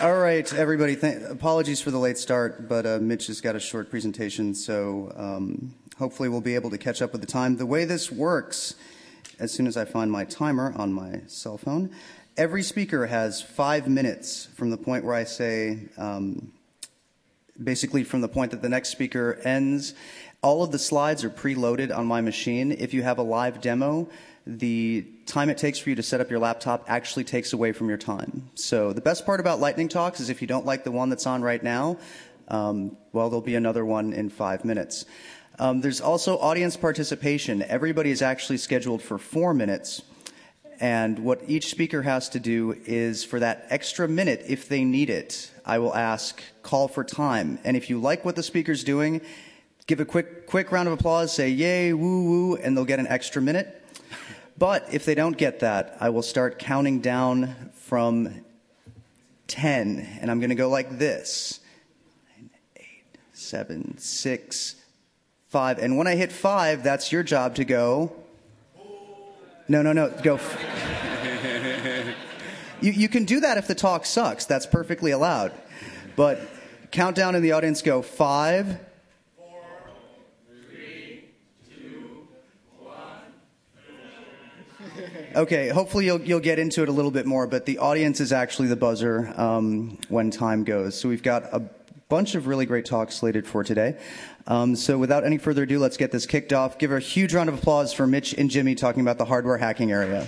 All right, everybody. Apologies for the late start, but Mitch has got a short presentation, so hopefully we'll be able to catch up with the time. The way this works, as soon as I find my timer on my cell phone, every speaker has 5 minutes from the point where I say, basically from the point that the next speaker ends. All of the slides are preloaded on my machine. If you have a live demo, the time it takes for you to set up your laptop actually takes away from your time. So the best part about lightning talks is if you don't like the one that's on right now, well, there'll be another one in 5 minutes. There's also audience participation. Everybody is actually scheduled for 4 minutes. And what each speaker has to do is, for that extra minute, if they need it, I will ask, call for time. And if you like what the speaker's doing, give a quick round of applause, say yay, woo, woo, and they'll get an extra minute. But if they don't get that, I will start counting down from 10, and I'm going to go like this. 9, 8, 7, 6, 5. And when I hit 5, that's your job to go. No, go. You can do that if the talk sucks. That's perfectly allowed. But countdown in the audience, go 5, 4, 3, 2, 1. Okay, hopefully you'll get into it a little bit more, but the audience is actually the buzzer when time goes. So we've got a bunch of really great talks slated for today. So without any further ado, let's get this kicked off. Give a huge round of applause for Mitch and Jimmy talking about the hardware hacking area.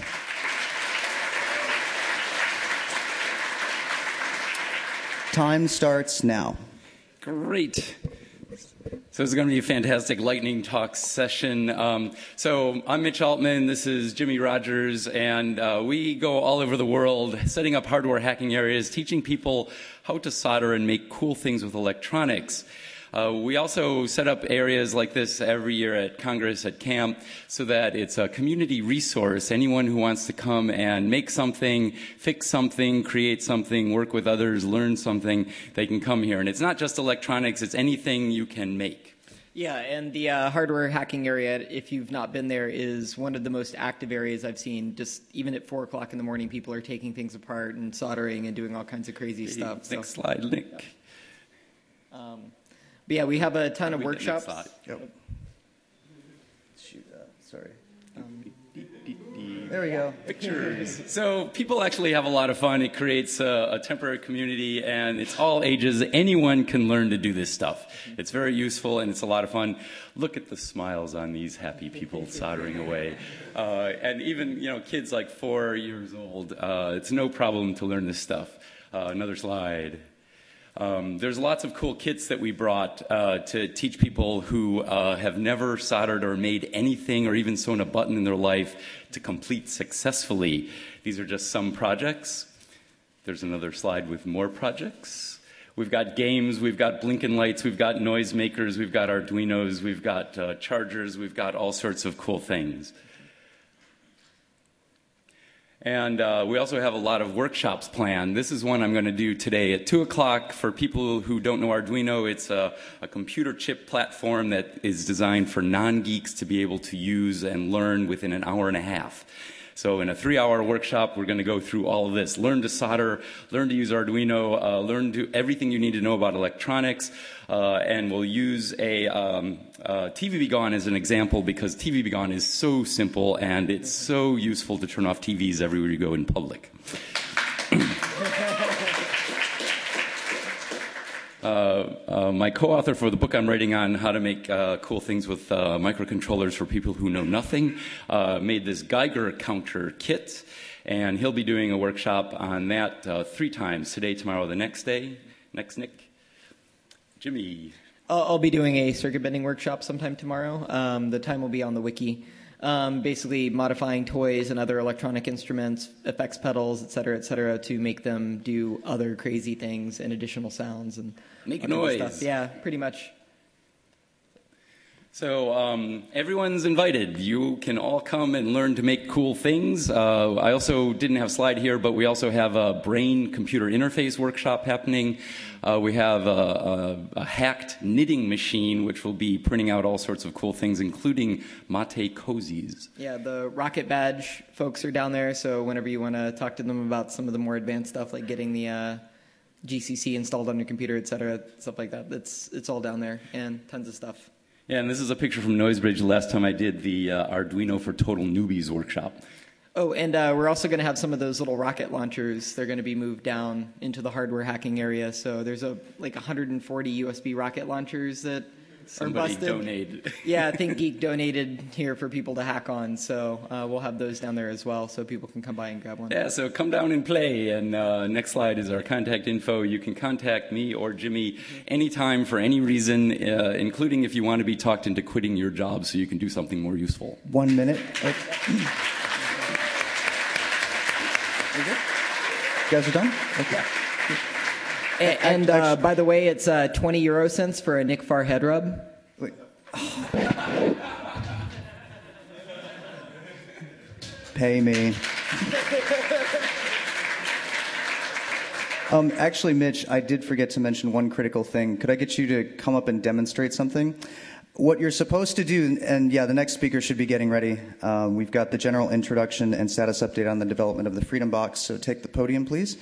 Time starts now. Great. So it's going to be a fantastic lightning talk session. So I'm Mitch Altman, this is Jimmy Rogers, and we go all over the world setting up hardware hacking areas, teaching people how to solder and make cool things with electronics. We also set up areas like this every year at Congress, at camp, so that it's a community resource. Anyone who wants to come and make something, fix something, create something, work with others, learn something, they can come here. And it's not just electronics, it's anything you can make. Yeah, and the hardware hacking area, if you've not been there, is one of the most active areas I've seen. Just even at 4 o'clock in the morning, people are taking things apart and soldering and doing all kinds of crazy stuff. Next slide, Nick. Yeah. But yeah, we have a ton of workshops. Yep. Shoot, sorry. There we go. Pictures. So people actually have a lot of fun. It creates a temporary community, and it's all ages. Anyone can learn to do this stuff. It's very useful, and it's a lot of fun. Look at the smiles on these happy people soldering away. And even, kids like 4 years old, it's no problem to learn this stuff. Another slide. There's lots of cool kits that we brought to teach people who have never soldered or made anything or even sewn a button in their life to complete successfully. These are just some projects. There's another slide with more projects. We've got games, we've got blinking lights, we've got noisemakers, we've got Arduinos, we've got chargers, we've got all sorts of cool things. And we also have a lot of workshops planned. This is one I'm going to do today at 2 o'clock. For people who don't know Arduino, it's a computer chip platform that is designed for non-geeks to be able to use and learn within an hour and a half. So in a 3-hour workshop, we're going to go through all of this. Learn to solder, learn to use Arduino, learn to everything you need to know about electronics, and we'll use a TV BGON as an example because TV BGON is so simple and it's so useful to turn off TVs everywhere you go in public. My co-author for the book I'm writing on how to make cool things with microcontrollers for people who know nothing made this Geiger counter kit, and he'll be doing a workshop on that 3 times, today, tomorrow, the next day. Next, Nick. Jimmy. I'll be doing a circuit bending workshop sometime tomorrow. The time will be on the wiki. Basically modifying toys and other electronic instruments, effects pedals, et cetera, to make them do other crazy things and additional sounds and make noise. Stuff. Yeah, pretty much. So everyone's invited. You can all come and learn to make cool things. I also didn't have a slide here, but we also have a brain-computer interface workshop happening. We have a hacked knitting machine, which will be printing out all sorts of cool things, including mate cozies. Yeah, the Rocket Badge folks are down there, so whenever you want to talk to them about some of the more advanced stuff, like getting the GCC installed on your computer, et cetera, stuff like that. It's all down there, and tons of stuff. Yeah, and this is a picture from Noisebridge the last time I did the Arduino for Total Newbies workshop. Oh, and we're also going to have some of those little rocket launchers. They're going to be moved down into the hardware hacking area. So there's like 140 USB rocket launchers that Somebody are busted. donated. Yeah, ThinkGeek donated here for people to hack on. So we'll have those down there as well, so people can come by and grab one. Yeah, so come down and play. And next slide is our contact info. You can contact me or Jimmy anytime for any reason, including if you want to be talked into quitting your job so you can do something more useful. 1 minute. You guys are done? Okay. And by the way, it's 20 euro cents for a Nick Farr head rub. Wait. Pay me. Actually, Mitch, I did forget to mention one critical thing. Could I get you to come up and demonstrate something? What you're supposed to do, and yeah, the next speaker should be getting ready. We've got the general introduction and status update on the development of the Freedom Box, so take the podium, please.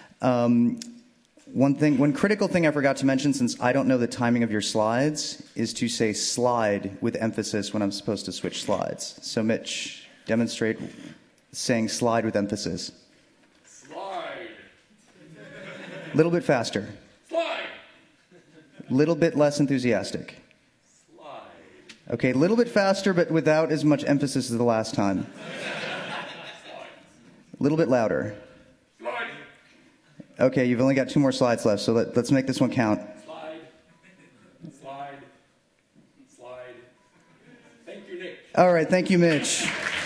One critical thing I forgot to mention, since I don't know the timing of your slides, is to say slide with emphasis when I'm supposed to switch slides. So Mitch, demonstrate saying slide with emphasis. Slide. A little bit faster. Slide. A little bit less enthusiastic. Okay, a little bit faster, but without as much emphasis as the last time. A little bit louder. Slide. Okay, you've only got 2 more slides left, so let's make this one count. Slide. Slide. Slide. Thank you, Nick. All right, thank you, Mitch.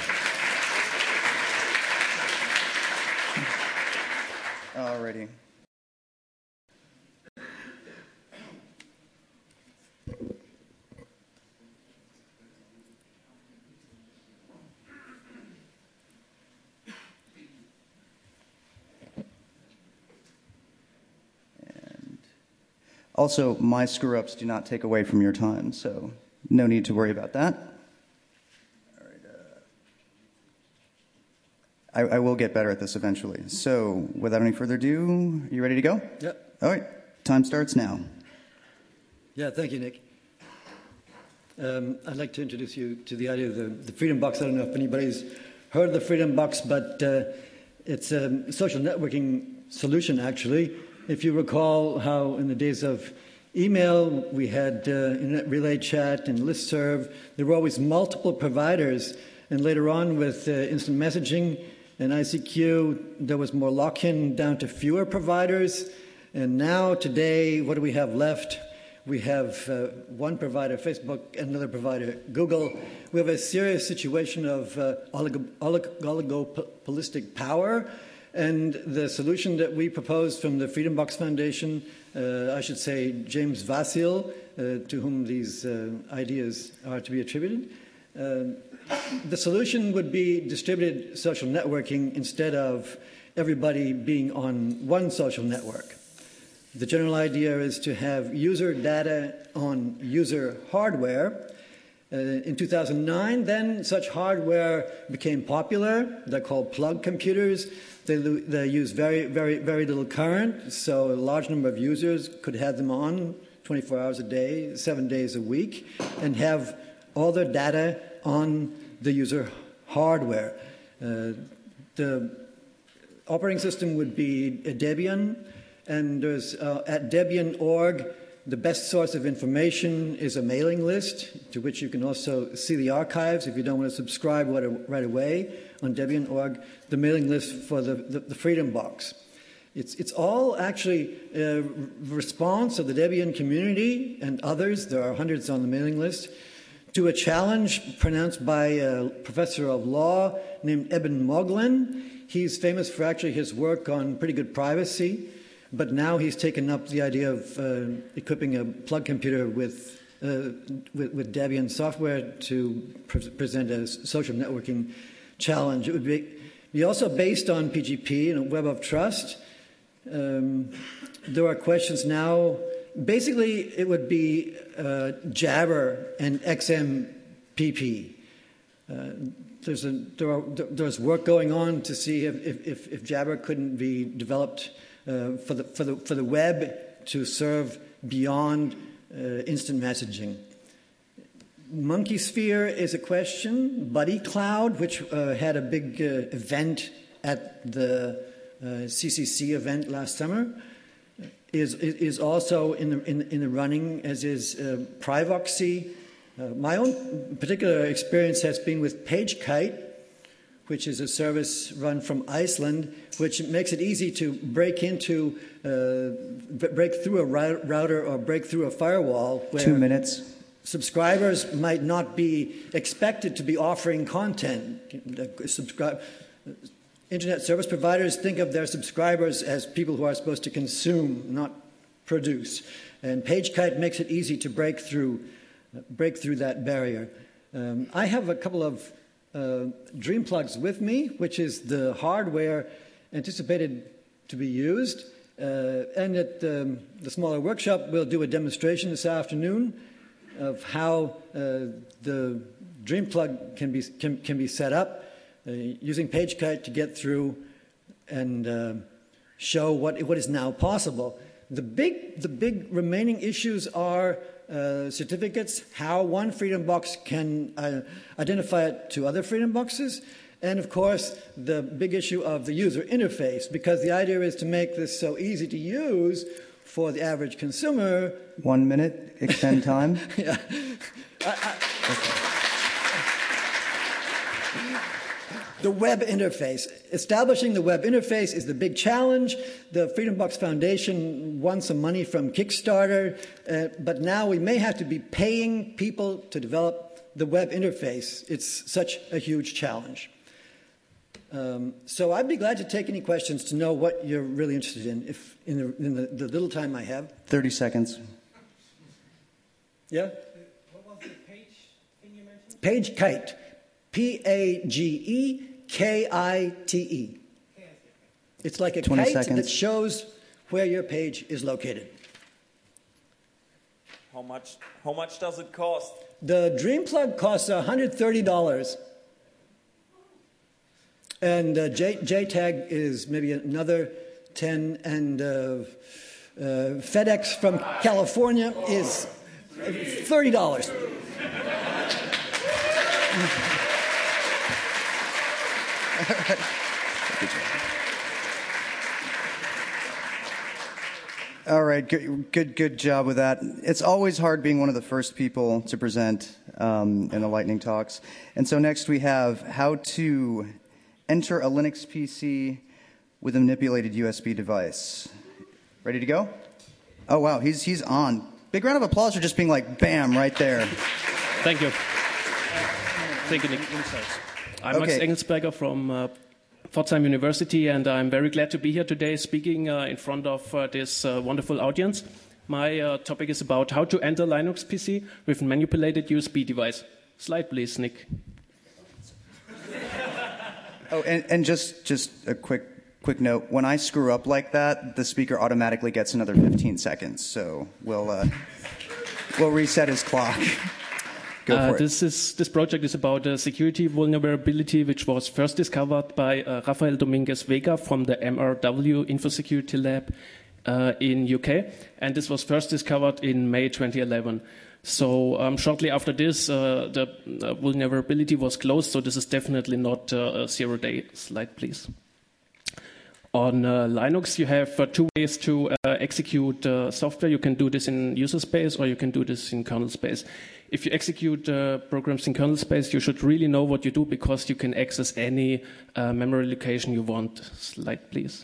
Alrighty. Also, my screw-ups do not take away from your time, so no need to worry about that. All right, I will get better at this eventually. So, without any further ado, are you ready to go? Yep. All right, time starts now. Yeah, thank you, Nick. I'd like to introduce you to the idea of the Freedom Box. I don't know if anybody's heard of the Freedom Box, but it's a social networking solution, actually. If you recall how in the days of email, we had Internet Relay Chat and Listserv. There were always multiple providers. And later on with instant messaging and ICQ, there was more lock-in down to fewer providers. And now, today, what do we have left? We have one provider, Facebook, and another provider, Google. We have a serious situation of oligopolistic power. And the solution that we proposed from the Freedom Box Foundation, I should say James Vasil, to whom these ideas are to be attributed, the solution would be distributed social networking instead of everybody being on one social network. The general idea is to have user data on user hardware. In 2009, then, such hardware became popular. They're called plug computers. They use very little current, so a large number of users could have them on 24 hours a day, 7 days a week, and have all their data on the user hardware. The operating system would be a Debian, and there's at Debian.org, the best source of information is a mailing list, to which you can also see the archives if you don't want to subscribe right away on Debian.org, the mailing list for the Freedom Box. It's all actually a response of the Debian community and others, there are hundreds on the mailing list, to a challenge pronounced by a professor of law named Eben Moglen. He's famous for actually his work on pretty good privacy. But now he's taken up the idea of equipping a plug computer with Debian software to present a social networking challenge. It would be also based on PGP and a web of trust. There are questions now. Basically, it would be Jabber and XMPP. There's work going on to see if Jabber couldn't be developed for the web to serve beyond instant messaging. MonkeySphere is a question. BuddyCloud, which had a big event at the CCC event last summer, is also in the running, as is Privoxy. My own particular experience has been with PageKite, which is a service run from Iceland, which makes it easy to break through a router or break through a firewall. Where 2 minutes. Subscribers might not be expected to be offering content. Internet service providers think of their subscribers as people who are supposed to consume, not produce. And PageKite makes it easy to break through that barrier. I have a couple of Dream Plugs with me, which is the hardware anticipated to be used. And at the smaller workshop, we'll do a demonstration this afternoon of how the Dream Plug can be set up using PageKite to get through and show what is now possible. The big remaining issues are certificates, how one Freedom Box can identify it to other Freedom Boxes, and of course the big issue of the user interface, because the idea is to make this so easy to use for the average consumer. 1 minute, extend time. Yeah. The web interface. Establishing the web interface is the big challenge. The Freedom Box Foundation won some money from Kickstarter, but now we may have to be paying people to develop the web interface. It's such a huge challenge. So I'd be glad to take any questions to know what you're really interested in, if in the little time I have. 30 seconds. Yeah? What was the page thing you mentioned? PageKite. PageKite. It's like a 20 kite seconds. that shows where your page is located. How much does it cost? The Dream Plug costs $130. And JTAG is maybe another 10, and FedEx from California is $30. All right, good job with that. It's always hard being one of the first people to present in the lightning talks. And so next we have how to enter a Linux PC with a manipulated USB device. Ready to go? Oh wow, he's on. Big round of applause for just being like bam right there. Thank you. Thank you, Nick. I'm Max Engelsberger from Pforzheim University, and I'm very glad to be here today speaking in front of this wonderful audience. My topic is about how to enter Linux PC with a manipulated USB device. Slide, please, Nick. Oh, and just a quick note. When I screw up like that, the speaker automatically gets another 15 seconds. So we'll reset his clock. Go for it. This project is about a security vulnerability which was first discovered by Rafael Dominguez Vega from the MRW InfoSecurity Lab in UK, and this was first discovered in May 2011. So shortly after this, the vulnerability was closed, so this is definitely not a zero-day. Slide, please. On Linux, you have 2 ways to execute software. You can do this in user space, or you can do this in kernel space. If you execute programs in kernel space, you should really know what you do, because you can access any memory location you want. Slide, please.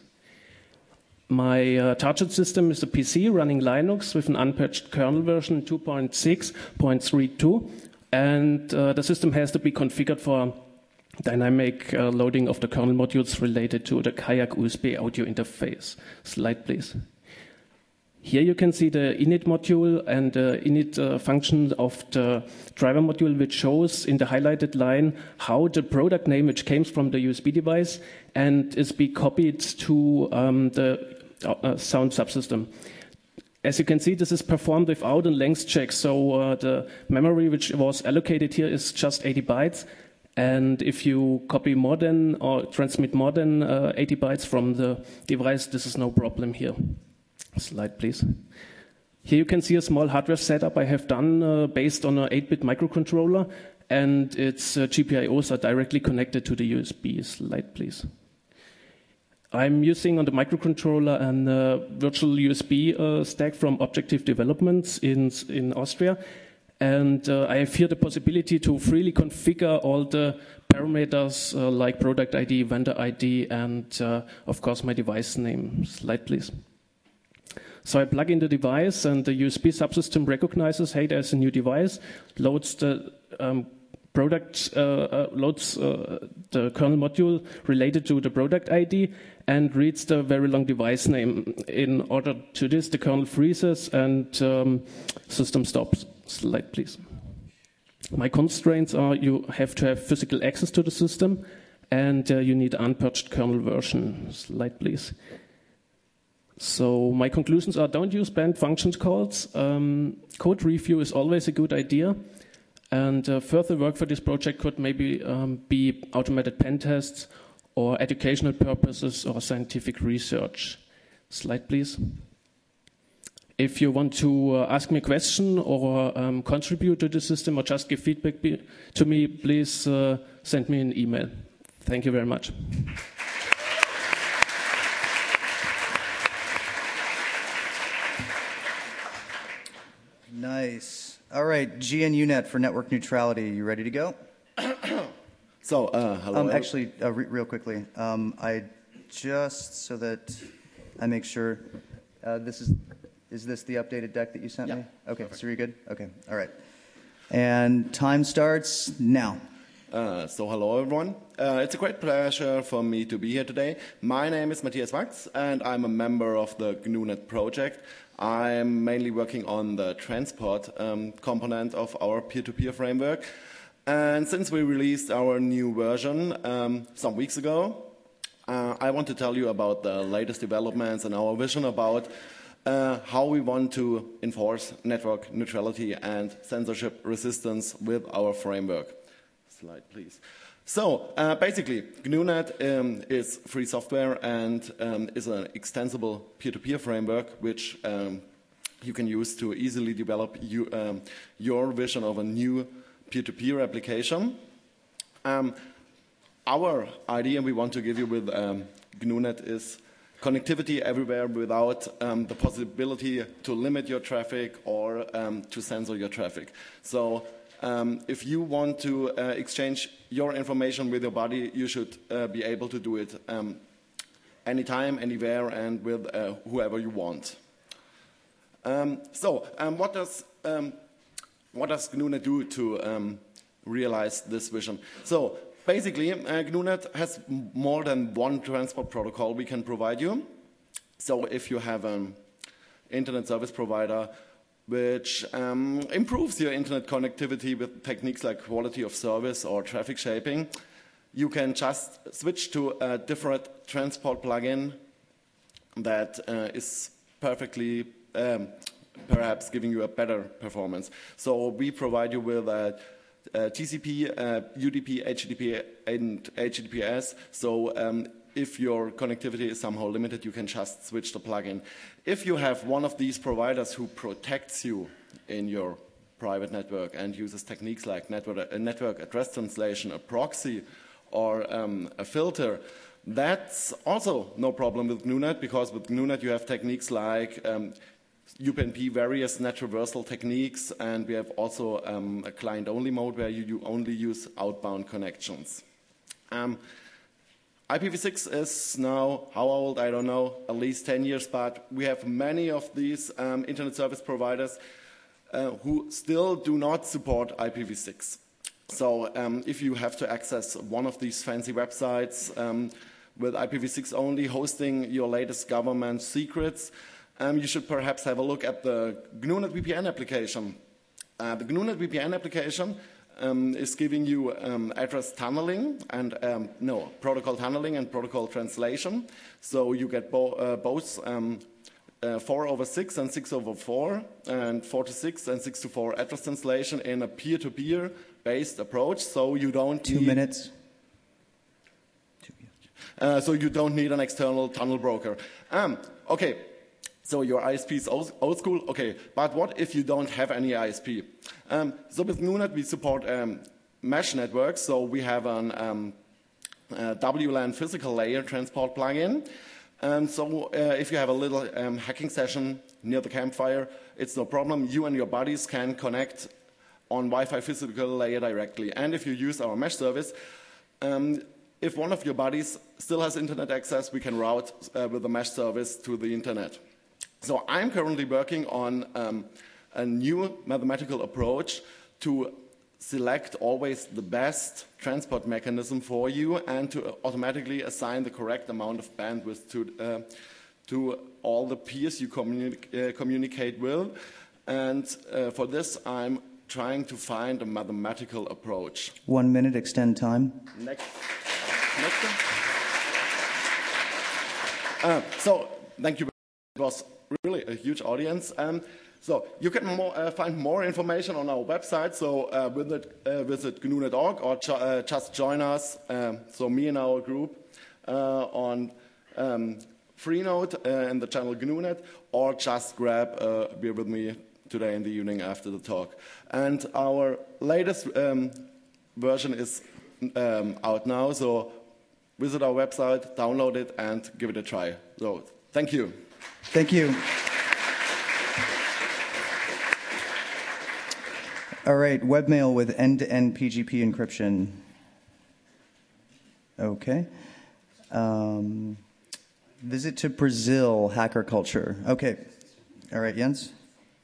My target system is a PC running Linux with an unpatched kernel version 2.6.32, and the system has to be configured for dynamic loading of the kernel modules related to the Kayak USB audio interface. Slide, please. Here you can see the init module and the init function of the driver module, which shows in the highlighted line how the product name, which came from the USB device, and is be copied to the sound subsystem. As you can see, this is performed without a length check, so the memory which was allocated here is just 80 bytes, And if you copy more than or transmit more than 80 bytes from the device, this is no problem here. Slide, please. Here you can see a small hardware setup I have done based on an 8-bit microcontroller, and its GPIOs are directly connected to the USB. Slide, please. I'm using on the microcontroller a virtual USB stack from Objective Developments in Austria. And I have here the possibility to freely configure all the parameters like product ID, vendor ID, and of course my device name. Slide, please. So I plug in the device, and the USB subsystem recognizes, hey, there's a new device, loads the loads the kernel module related to the product ID, and reads the very long device name. In order to this, the kernel freezes and system stops. Slide, please. My constraints are you have to have physical access to the system, and you need unpatched kernel version. Slide, please. So my conclusions are: don't use banned functions calls. Code review is always a good idea. And further work for this project could maybe be automated pen tests or educational purposes or scientific research. Slide, please. If you want to ask me a question or contribute to the system or just give feedback to me, please send me an email. Thank you very much. Nice. All right, GNUnet for network neutrality. You ready to go? So, hello. Actually, real quickly, I just so that I make sure is this the updated deck that you sent me? Okay, perfect. So you're good? Okay, all right. And time starts now. So hello everyone. It's a great pleasure for me to be here today. My name is Matthias Wachs, and I'm a member of the GNUnet project. I'm mainly working on the transport component of our peer-to-peer framework. And since we released our new version some weeks ago, I want to tell you about the latest developments and our vision about how we want to enforce network neutrality and censorship resistance with our framework. Slide, please. So, basically, GNUnet is free software and is an extensible peer-to-peer framework which you can use to easily develop your vision of a new peer-to-peer application. Our idea we want to give you with GNUnet is connectivity everywhere without the possibility to limit your traffic or to censor your traffic. So if you want to exchange your information with your body, you should be able to do it anytime, anywhere, and with whoever you want. What does GNUnet do to realize this vision? So basically, GNUnet has more than one transport protocol we can provide you. So if you have an internet service provider which improves your internet connectivity with techniques like quality of service or traffic shaping, you can just switch to a different transport plugin that is perfectly perhaps giving you a better performance. So we provide you with TCP, UDP, HTTP, and HTTPS. So if your connectivity is somehow limited, you can just switch the plugin. If you have one of these providers who protects you in your private network and uses techniques like network address translation, a proxy, or a filter, that's also no problem with GNUnet, because with GNUnet you have techniques like UPnP, various net reversal techniques, and we have also a client-only mode where you only use outbound connections. IPv6 is now, how old, I don't know, at least 10 years, but we have many of these internet service providers who still do not support IPv6. So if you have to access one of these fancy websites with IPv6 only hosting your latest government secrets, you should perhaps have a look at the GNUnet VPN application. The GNUnet VPN application is giving you address tunneling and protocol tunneling and protocol translation. So you get both 4/6 and 6/4, and 4:6 and 6:4 address translation in a peer-to-peer based approach. So you don't 2 minutes. So you don't need an external tunnel broker. Okay, so your ISP is old school. Okay, but what if you don't have any ISP? So with GNU-NET we support mesh networks. So we have an WLAN physical layer transport plugin. So if you have a little hacking session near the campfire, it's no problem. You and your buddies can connect on Wi-Fi physical layer directly. And if you use our mesh service, if one of your buddies still has internet access, we can route with the mesh service to the internet. So I'm currently working on a new mathematical approach to select always the best transport mechanism for you and to automatically assign the correct amount of bandwidth to all the peers you communicate with. And for this, I'm trying to find a mathematical approach. 1 minute, extend time. Next. So, thank you. It was really a huge audience. So you can find more information on our website. So visit GNU.org or just join us. So me and our group on Freenode in the channel GNU.net, or just grab a beer with me today in the evening after the talk. And our latest version is out now. So visit our website, download it, and give it a try. So thank you. Thank you. All right, webmail with end-to-end PGP encryption. Okay. Visit to Brazil, hacker culture. Okay. All right, Jens?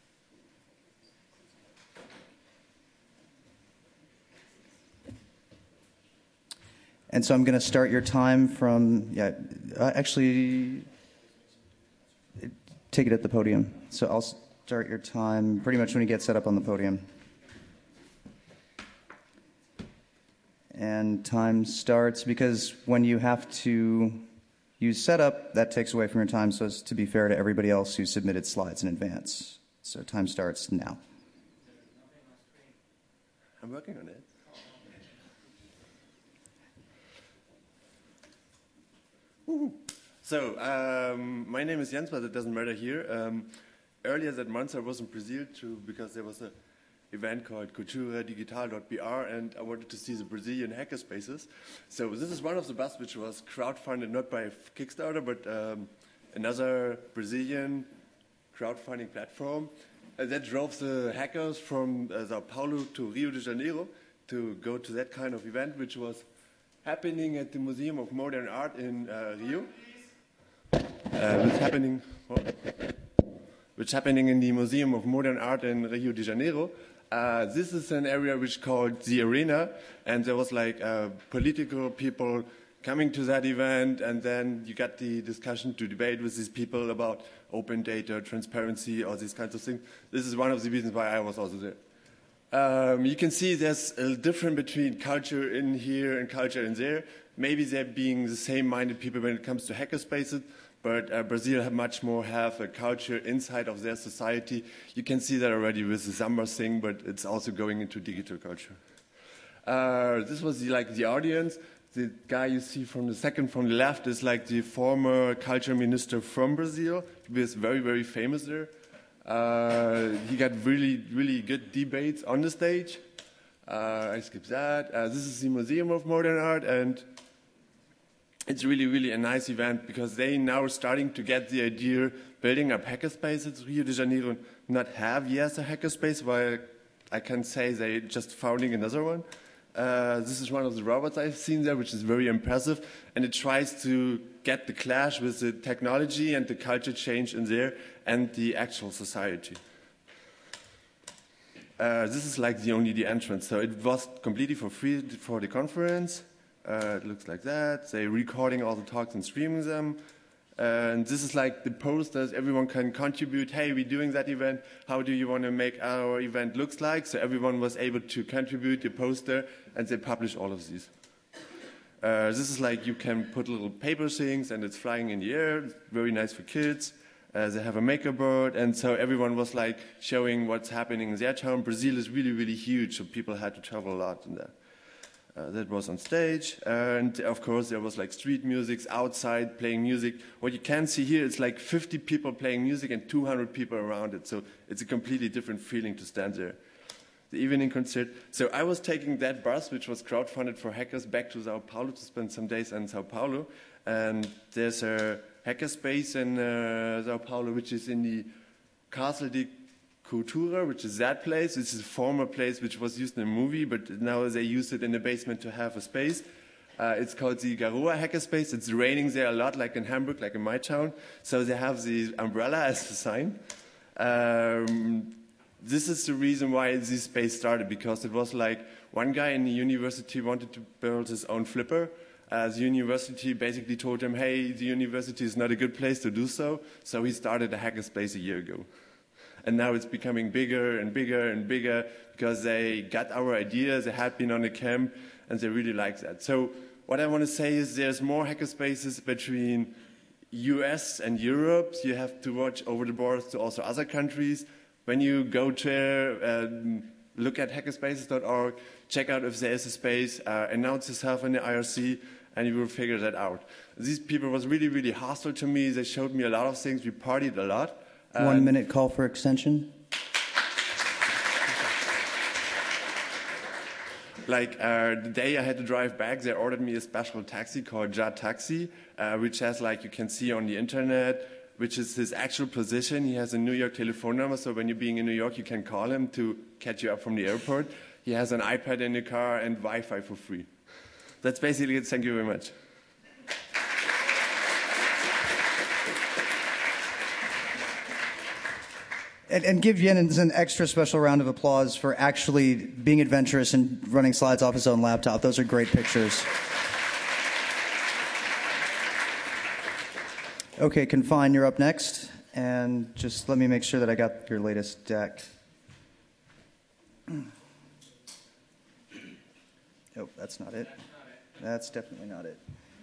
And so I'm going to start your time from, actually, take it at the podium. So I'll start your time pretty much when you get set up on the podium. And time starts because when you have to use setup, that takes away from your time, so as to be fair to everybody else who submitted slides in advance. So time starts now. I'm working on it. So, my name is Jens, but it doesn't matter here. Earlier that month I was in Brazil because there was an event called culturadigital.br, and I wanted to see the Brazilian hackerspaces. So this is one of the bus which was crowdfunded not by Kickstarter, but another Brazilian crowdfunding platform that drove the hackers from Sao Paulo to Rio de Janeiro to go to that kind of event, which was happening at the Museum of Modern Art in Rio. Which happening in the Museum of Modern Art in Rio de Janeiro. This is an area which is called the Arena, and there was like political people coming to that event, and then you got the discussion to debate with these people about open data, transparency, all these kinds of things. This is one of the reasons why I was also there. You can see there's a difference between culture in here and culture in there. Maybe they're being the same-minded people when it comes to hackerspaces, but Brazil have a culture inside of their society. You can see that already with the Samba thing, but it's also going into digital culture. This was the audience. The guy you see from the left is like the former culture minister from Brazil. He was very, very famous there. He got really, really good debates on the stage. I skipped that. This is the Museum of Modern Art, and it's really, really a nice event because they now are starting to get the idea building up hackerspaces. Rio de Janeiro not have yet a hackerspace, while I can say they just founding another one. This is one of the robots I've seen there, which is very impressive, and it tries to get the clash with the technology and the culture change in there and the actual society. This is like the entrance, so it was completely for free for the conference. It looks like that. They're recording all the talks and streaming them. And this is like the posters. Everyone can contribute. Hey, we're doing that event. How do you want to make our event looks like? So everyone was able to contribute the poster, and they publish all of these. This is like you can put little paper things, and it's flying in the air. It's very nice for kids. They have a maker board, and so everyone was like showing what's happening in their town. Brazil is really, really huge, so people had to travel a lot in there. That was on stage, and of course there was like street music outside playing music. What you can see here is like 50 people playing music and 200 people around it, so it's a completely different feeling to stand there. The evening concert. So I was taking that bus, which was crowdfunded for hackers, back to Sao Paulo to spend some days in Sao Paulo, and there's a hackerspace in Sao Paulo, which is in the Castle de Cultura, which is that place. This is a former place which was used in a movie, but now they use it in the basement to have a space. It's called the Garoua Hackerspace. It's raining there a lot, like in Hamburg, like in my town. So they have the umbrella as a sign. This is the reason why this space started, because it was like one guy in the university wanted to build his own flipper. The university basically told him, hey, the university is not a good place to do so. So he started a hackerspace a year ago. And now it's becoming bigger and bigger and bigger because they got our ideas, they had been on a camp, and they really like that. So what I want to say is there's more hackerspaces between US and Europe. You have to watch over the borders to also other countries. When you go there, look at hackerspaces.org, check out if there is a space, announce yourself in the IRC, and you will figure that out. These people was really, really hostile to me. They showed me a lot of things. We partied a lot. 1 minute call for extension. Like the day I had to drive back, they ordered me a special taxi called Ja Taxi, which has, like you can see on the internet, which is his actual position. He has a New York telephone number, so when you're being in New York, you can call him to catch you up from the airport. He has an iPad in the car and Wi-Fi for free. That's basically it. Thank you very much. And give Jens an extra special round of applause for actually being adventurous and running slides off his own laptop. Those are great pictures. Okay, Confine, you're up next. And just let me make sure that I got your latest deck. Oh, that's not it. That's definitely not it.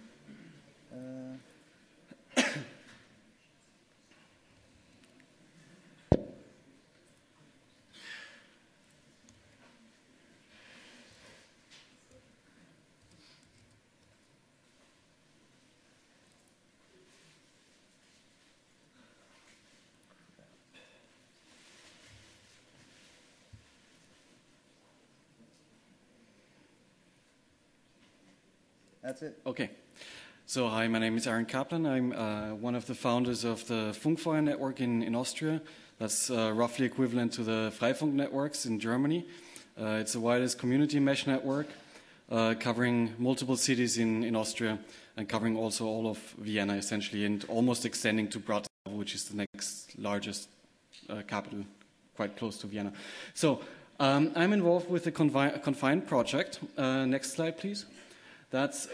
That's it. Okay. So hi, my name is Aaron Kaplan. I'm one of the founders of the Funkfeuer network in Austria. That's roughly equivalent to the Freifunk networks in Germany. It's the widest community mesh network covering multiple cities in Austria and covering also all of Vienna essentially, and almost extending to Bratislava, which is the next largest capital, quite close to Vienna. So I'm involved with the Confined project. Next slide, please. That's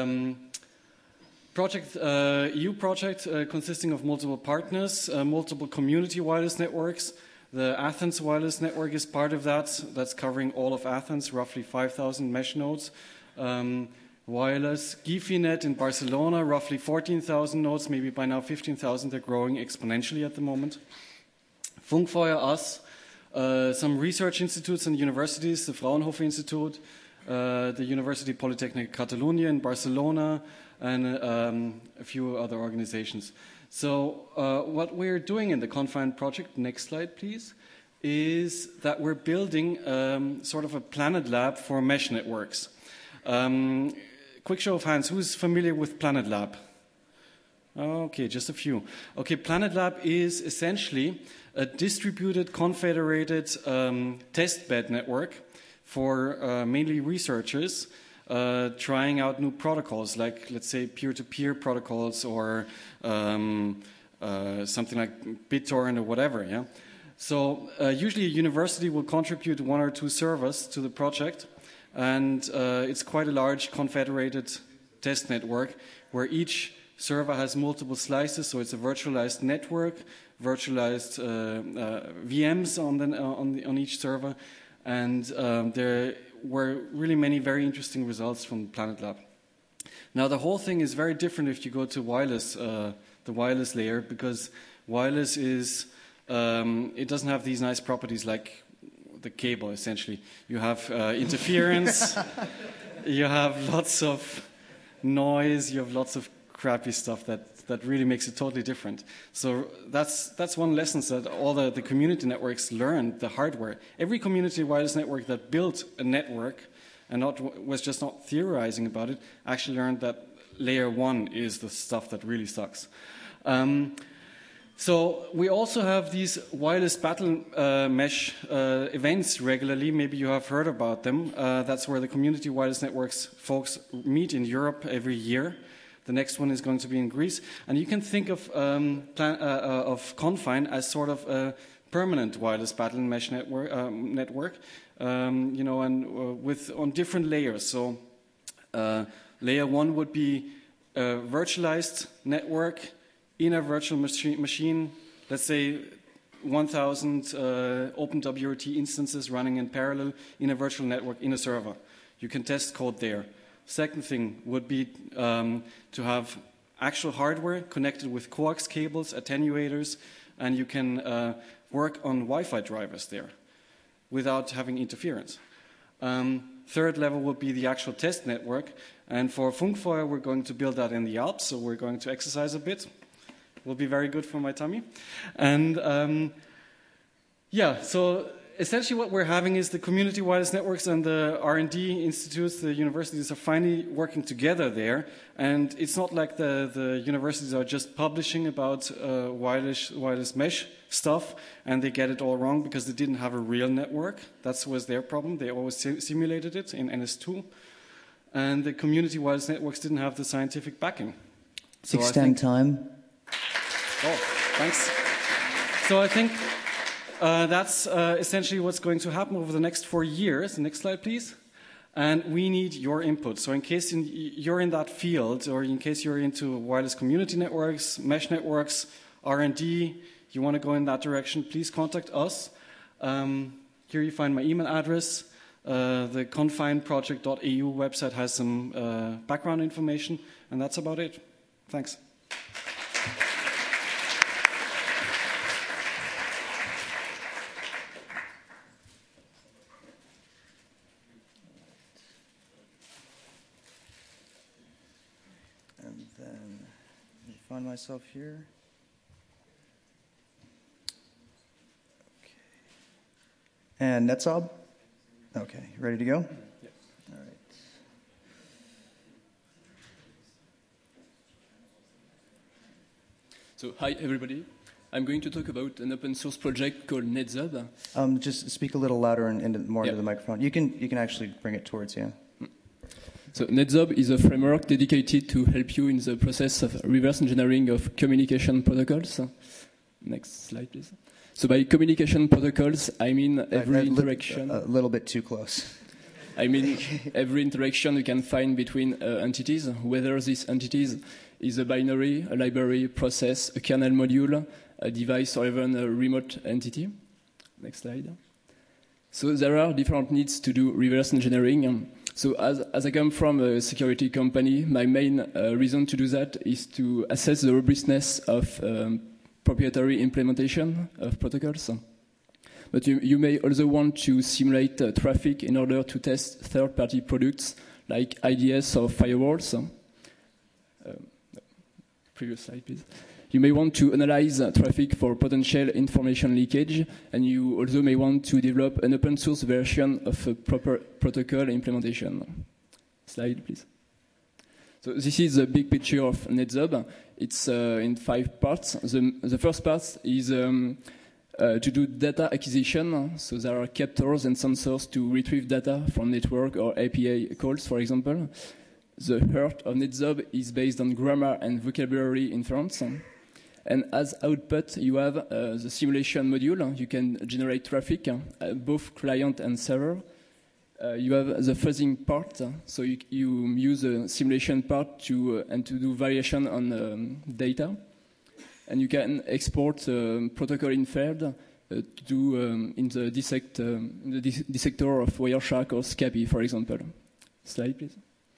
EU project consisting of multiple partners, multiple community wireless networks. The Athens wireless network is part of that. That's covering all of Athens, roughly 5,000 mesh nodes. Wireless Gifinet in Barcelona, roughly 14,000 nodes, maybe by now 15,000. They're growing exponentially at the moment. Funkfeuer, us, some research institutes and universities, the Fraunhofer Institute, the University Polytechnic Catalunya in Barcelona, and a few other organizations. So what we're doing in the Confined project, next slide please, is that we're building sort of a Planet Lab for mesh networks. Quick show of hands, who's familiar with Planet Lab? Okay, just a few. Okay, Planet Lab is essentially a distributed, confederated testbed network for mainly researchers trying out new protocols, like, let's say, peer-to-peer protocols or something like BitTorrent or whatever, yeah? So usually a university will contribute 1 or 2 servers to the project, and it's quite a large confederated test network where each server has multiple slices, so it's a virtualized network, virtualized VMs on each server, and there were really many very interesting results from Planet Lab. Now the whole thing is very different if you go to wireless, the wireless layer, because Wireless is, it doesn't have these nice properties like the cable, essentially. You have interference, you have lots of noise, you have lots of crappy stuff that really makes it totally different. So that's one lesson that all the community networks learned, the hardware. Every community wireless network that built a network and was just not theorizing about it actually learned that layer 1 is the stuff that really sucks. So we also have these wireless battle mesh events regularly. Maybe you have heard about them. That's where the community wireless networks folks meet in Europe every year. The next one is going to be in Greece. And you can think of Confine as sort of a permanent wireless battle mesh network, you know, and on different layers. So layer 1 would be a virtualized network in a virtual machine, let's say 1,000 OpenWRT instances running in parallel in a virtual network in a server. You can test code there. Second thing would be to have actual hardware connected with coax cables, attenuators, and you can work on Wi-Fi drivers there without having interference. Third level would be the actual test network. And for Funkfeuer, we're going to build that in the Alps, so we're going to exercise a bit. Will be very good for my tummy. And yeah, so essentially what we're having is the community wireless networks and the R&D institutes, the universities are finally working together there. And it's not like the universities are just publishing about wireless mesh stuff and they get it all wrong because they didn't have a real network. That was their problem. They always simulated it in NS2. And the community wireless networks didn't have the scientific backing. So Extend time. Oh, thanks. So I think that's essentially what's going to happen over the next 4 years. Next slide, please. And we need your input. So in case you're in that field, or in case you're into wireless community networks, mesh networks, R&D, you want to go in that direction, please contact us. Here you find my email address. The confineproject.eu website has some background information, and that's about it. Thanks. And then let me find myself here. Okay. And NetSob? Okay, ready to go? Yes. All right. So, hi everybody. I'm going to talk about an open source project called NetZob. Just speak a little louder and more into the microphone. You can actually bring it towards you. So NetZob is a framework dedicated to help you in the process of reverse engineering of communication protocols. Next slide, please. So by communication protocols, I mean every interaction... A little bit too close. I mean every interaction you can find between entities, whether this entities is a binary, a library, process, a kernel module, a device, or even a remote entity. Next slide. So there are different needs to do reverse engineering. So as I come from a security company, my main reason to do that is to assess the robustness of proprietary implementation of protocols. But you may also want to simulate traffic in order to test third-party products like IDS or firewalls. Previous slide, please. You may want to analyze traffic for potential information leakage, and you also may want to develop an open source version of a proper protocol implementation. Slide, please. So this is the big picture of NetZob. It's in 5 parts. The first part is to do data acquisition. So there are captors and sensors to retrieve data from network or API calls, for example. The heart of NetZob is based on grammar and vocabulary inference. And as output, you have the simulation module. You can generate traffic, both client and server. You have the fuzzing part, so you use the simulation part to do variation on data. And you can export protocol inferred to do in the dissector of Wireshark or Scapy, for example. Slide, please.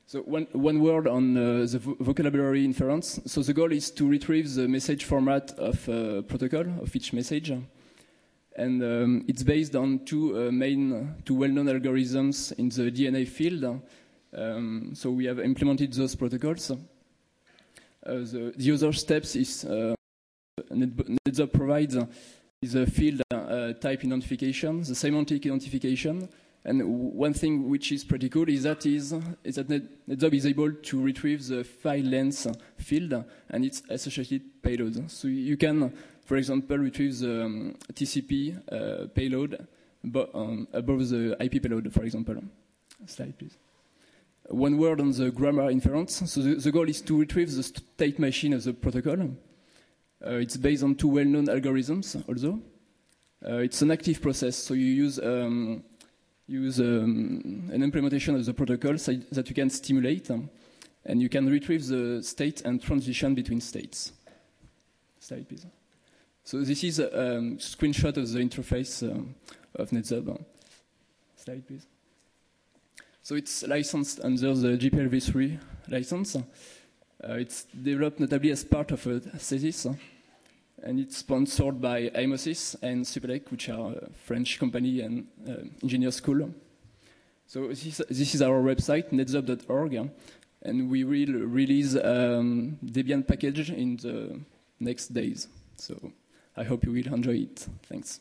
So one word on the vocabulary inference. So the goal is to retrieve the message format of protocol of each message, and it's based on two well-known algorithms in the DNA field. So we have implemented those protocols. The other steps is NetZob provides is a field type identification, the semantic identification. And one thing which is pretty cool is that NetZob is able to retrieve the file length field and its associated payload. So you can, for example, retrieve the TCP payload above the IP payload, for example. Slide, please. One word on the grammar inference. So the goal is to retrieve the state machine of the protocol. It's based on two well-known algorithms also. It's an active process, so you use an implementation of the protocol so that you can stimulate, and you can retrieve the state and transition between states. Slide, please. So this is a screenshot of the interface of NetZob. Slide, please. So it's licensed under the GPLv3 license. It's developed notably as part of a thesis, and it's sponsored by Aimosys and Supelec, which are a French company and engineer school. So this is our website, netzob.org, and we will release Debian package in the next days. So I hope you will enjoy it. Thanks.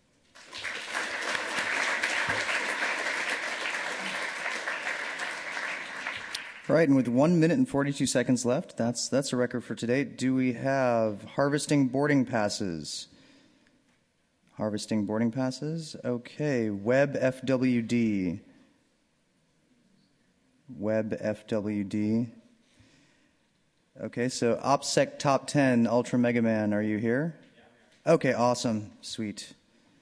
All right, and with 1 minute and 42 seconds left, that's a record for today. Do we have harvesting boarding passes? Harvesting boarding passes? Okay, WebFWD. WebFWD. Okay, so OPSEC Top 10, Ultra Mega Man, are you here? Yeah. Okay, awesome, sweet.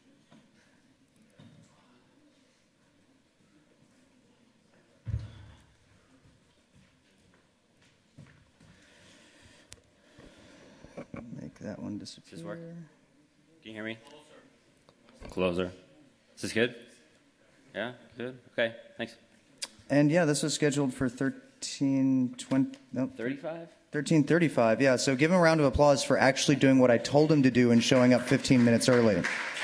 Make that one disappear. Does this work? Can you hear me? Closer. Is this good? Yeah? Good? Okay, thanks. And yeah, this was scheduled for 13:35, yeah. So give him a round of applause for actually doing what I told him to do and showing up 15 minutes early.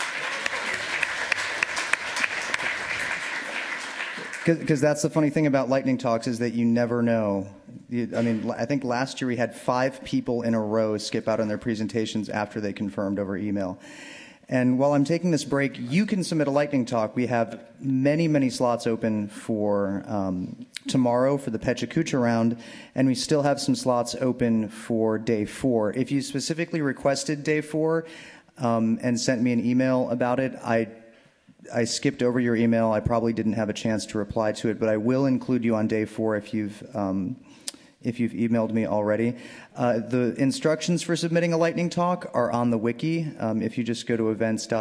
Because that's the funny thing about lightning talks is that you never know. I think last year we had 5 people in a row skip out on their presentations after they confirmed over email. And while I'm taking this break, you can submit a lightning talk. We have many, many slots open for tomorrow for the Pechakucha round, and we still have some slots open for day 4. If you specifically requested day 4 and sent me an email about it, I skipped over your email. I probably didn't have a chance to reply to it, but I will include you on day 4 if you've emailed me already. The instructions for submitting a lightning talk are on the wiki. If you just go to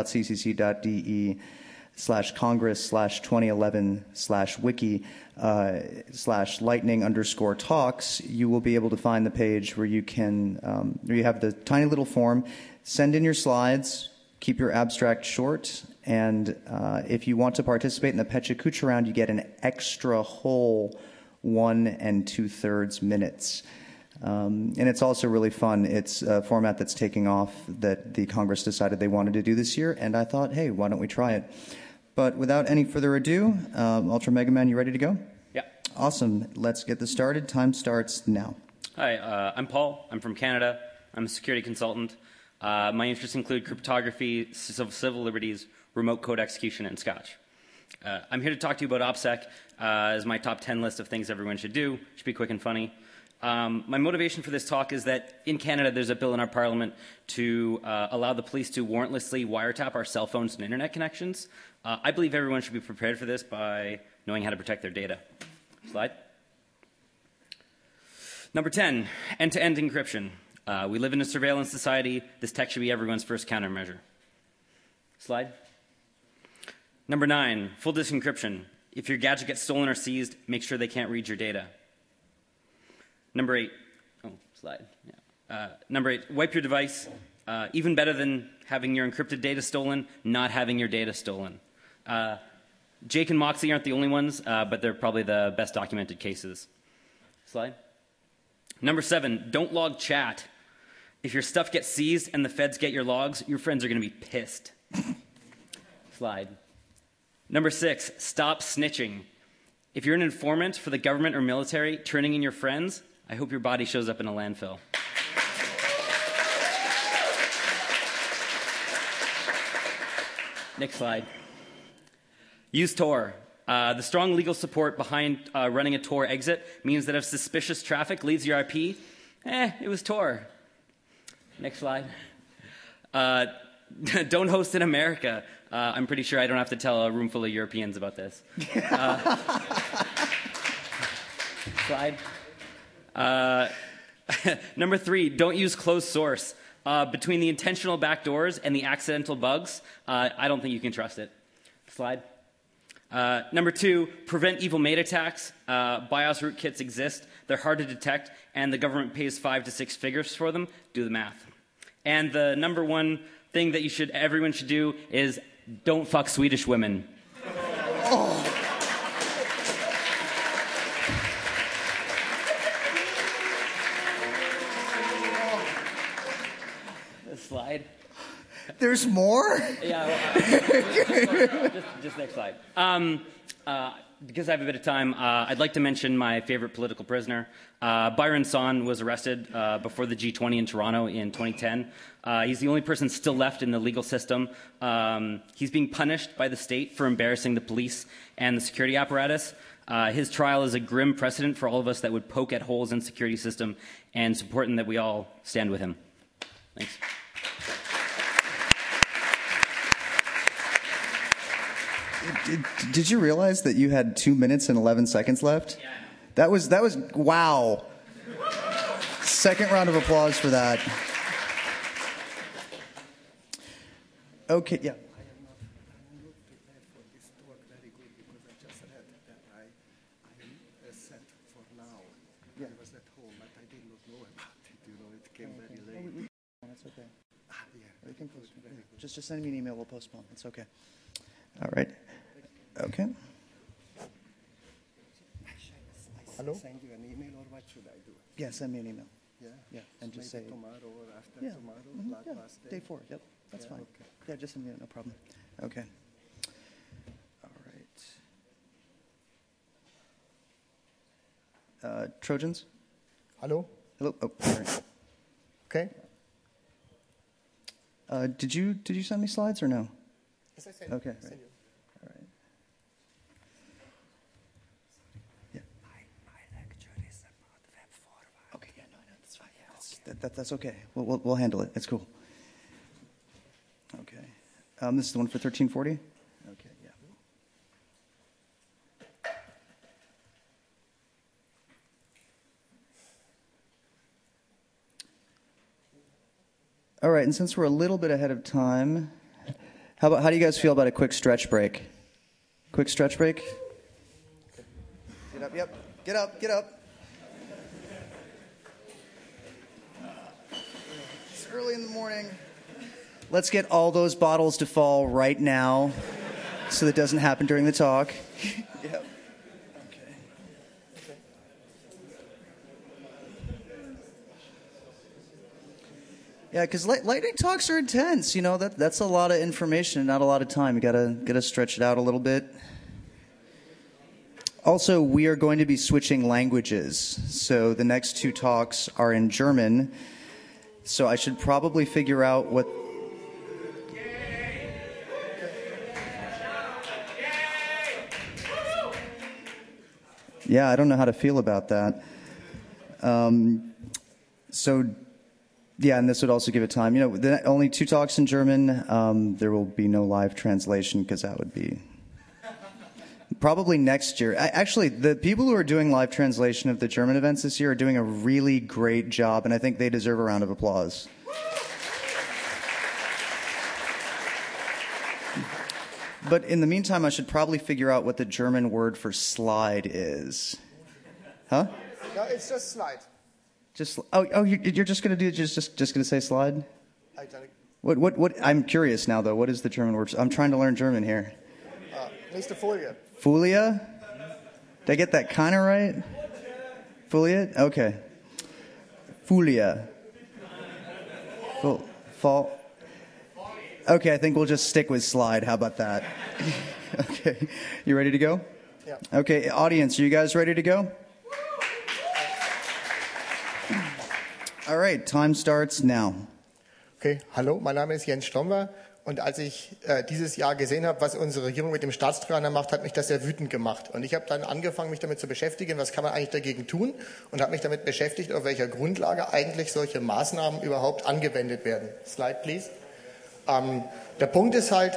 events.ccc.de/congress/2011/wiki/lightning_talks, you will be able to find the page where you can, where you have the tiny little form. Send in your slides, keep your abstract short, and if you want to participate in the Pechakucha round, you get an extra whole 1 2/3 minutes. And it's also really fun. It's a format that's taking off that the Congress decided they wanted to do this year, and I thought, hey, why don't we try it? But without any further ado, Ultra Mega Man, you ready to go? Yeah. Awesome. Let's get this started. Time starts now. Hi, I'm Paul. I'm from Canada. I'm a security consultant. My interests include cryptography, civil liberties, remote code execution, and Scotch. I'm here to talk to you about OPSEC as my top 10 list of things everyone should do. Should be quick and funny. My motivation for this talk is that in Canada there's a bill in our parliament to allow the police to warrantlessly wiretap our cell phones and internet connections. I believe everyone should be prepared for this by knowing how to protect their data. Slide. Number 10, end-to-end encryption. We live in a surveillance society. This tech should be everyone's first countermeasure. Slide. Number 9, full disk encryption. If your gadget gets stolen or seized, make sure they can't read your data. Number 8, slide. Yeah. Number 8, wipe your device. Even better than having your encrypted data stolen, not having your data stolen. Jake and Moxie aren't the only ones, but they're probably the best documented cases. Slide. Number 7, don't log chat. If your stuff gets seized and the feds get your logs, your friends are going to be pissed. Slide. Number 6, stop snitching. If you're an informant for the government or military turning in your friends, I hope your body shows up in a landfill. Next slide. Use Tor. The strong legal support behind running a Tor exit means that if suspicious traffic leaves your IP, it was Tor. Next slide. Don't host in America. I'm pretty sure I don't have to tell a room full of Europeans about this. Slide. Number 3, don't use closed source. Between the intentional backdoors and the accidental bugs, I don't think you can trust it. Slide. Number 2, prevent evil mate attacks. BIOS rootkits exist. They're hard to detect, and the government pays 5 to 6 figures for them. Do the math. And the number 1 thing that everyone should do is don't fuck Swedish women. Oh. Slide. There's more? Yeah. Just next slide. Because I have a bit of time, I'd like to mention my favorite political prisoner. Byron Son was arrested before the G20 in Toronto in 2010. He's the only person still left in the legal system. He's being punished by the state for embarrassing the police and the security apparatus. His trial is a grim precedent for all of us that would poke at holes in the security system, and it's important that we all stand with him. Thanks. Did you realize that you had 2 minutes and 11 seconds left? Yeah. That was wow. Second round of applause for that. Okay, yeah. That's okay. We can postpone. Just send me an email. We'll postpone. It's okay. All right. Okay. Hello? Send you an email, or what should I do? Yeah, send me an email. Yeah. Yeah, and just say tomorrow or after tomorrow. Like last day 4. Yep, that's fine. Okay. Yeah, just send me. No problem. Okay. All right. Trojans. Hello. Hello. Oh, sorry. Okay. Did you send me slides or no? Yes, I sent. Okay. Right. All right. Yeah. My lecture is about web forward. Okay. Yeah. No. That's fine. Yeah. That's okay. We'll handle it. It's cool. Okay. This is the one for 1340. Okay. Yeah. All right. And since we're a little bit ahead of time, how do you guys feel about a quick stretch break? Quick stretch break? Get up, yep. Get up, get up. It's early in the morning. Let's get all those bottles to fall right now so that doesn't happen during the talk. Yep. Okay. Yeah, because lightning talks are intense. You know, that's a lot of information and not a lot of time. You gotta stretch it out a little bit. Also, we are going to be switching languages. So the next 2 talks are in German. So I should probably figure out what... Yeah, I don't know how to feel about that. Yeah, and this would also give it time. You know, only 2 talks in German. There will be no live translation because that would be probably next year. Actually, the people who are doing live translation of the German events this year are doing a really great job, and I think they deserve a round of applause. But in the meantime, I should probably figure out what the German word for slide is. Huh? No, it's just slide. You're just gonna do just gonna say slide? What? I'm curious now though. What is the German word? I'm trying to learn German here. Nächste Folie. Folie? Did I get that kind of right? Foliate? Okay. Fulia. Fall. Okay, I think we'll just stick with slide. How about that? Okay. You ready to go? Yeah. Okay, audience, are you guys ready to go? All right, time starts now. Okay, hallo, mein Name ist Jens Stommer und als ich dieses Jahr gesehen habe, was unsere Regierung mit dem Staatstrojaner macht, hat mich das sehr wütend gemacht. Und ich habe dann angefangen, mich damit zu beschäftigen, was kann man eigentlich dagegen tun und habe mich damit beschäftigt, auf welcher Grundlage eigentlich solche Maßnahmen überhaupt angewendet werden. Slide, please. Der Punkt ist halt,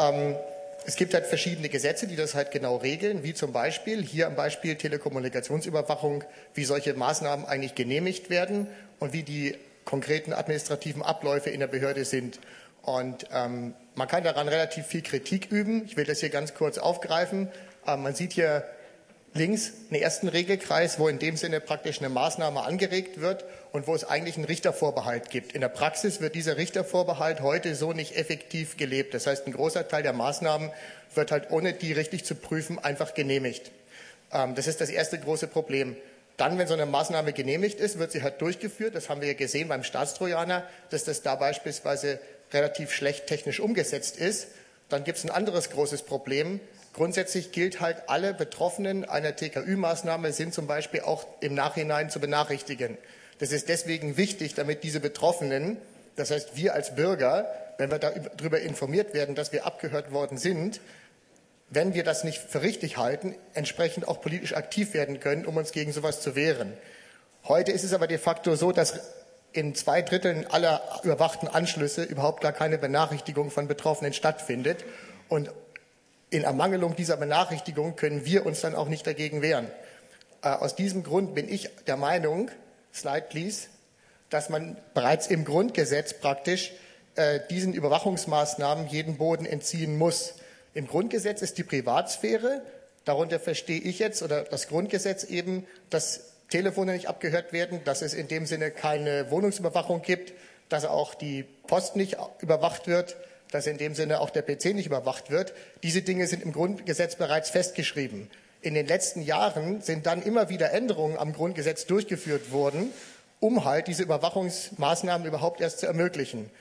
es gibt halt verschiedene Gesetze, die das halt genau regeln, wie zum Beispiel, hier am Beispiel Telekommunikationsüberwachung, wie solche Maßnahmen eigentlich genehmigt werden und wie die konkreten administrativen Abläufe in der Behörde sind. Und man kann daran relativ viel Kritik üben. Ich will das hier ganz kurz aufgreifen. Man sieht hier links einen ersten Regelkreis, wo in dem Sinne praktisch eine Maßnahme angeregt wird und wo es eigentlich einen Richtervorbehalt gibt. In der Praxis wird dieser Richtervorbehalt heute so nicht effektiv gelebt. Das heißt, ein großer Teil der Maßnahmen wird halt ohne die richtig zu prüfen einfach genehmigt. Das ist das erste große Problem. Dann, wenn so eine Maßnahme genehmigt ist, wird sie halt durchgeführt. Das haben wir ja gesehen beim Staatstrojaner, dass das da beispielsweise relativ schlecht technisch umgesetzt ist. Dann gibt es ein anderes großes Problem. Grundsätzlich gilt halt, alle Betroffenen einer TKÜ-Maßnahme sind zum Beispiel auch im Nachhinein zu benachrichtigen. Das ist deswegen wichtig, damit diese Betroffenen, das heißt wir als Bürger, wenn wir darüber informiert werden, dass wir abgehört worden sind, wenn wir das nicht für richtig halten, entsprechend auch politisch aktiv werden können, um uns gegen sowas zu wehren. Heute ist es aber de facto so, dass in 2/3 aller überwachten Anschlüsse überhaupt gar keine Benachrichtigung von Betroffenen stattfindet. Und in Ermangelung dieser Benachrichtigung können wir uns dann auch nicht dagegen wehren. Aus diesem Grund bin ich der Meinung, Slide please, dass man bereits im Grundgesetz praktisch diesen Überwachungsmaßnahmen jeden Boden entziehen muss. Im Grundgesetz ist die Privatsphäre, darunter verstehe ich jetzt, oder das Grundgesetz eben, dass Telefone nicht abgehört werden, dass es in dem Sinne keine Wohnungsüberwachung gibt, dass auch die Post nicht überwacht wird, dass in dem Sinne auch der PC nicht überwacht wird. Diese Dinge sind im Grundgesetz bereits festgeschrieben. In den letzten Jahren sind dann immer wieder Änderungen am Grundgesetz durchgeführt worden, um halt diese Überwachungsmaßnahmen überhaupt erst zu ermöglichen.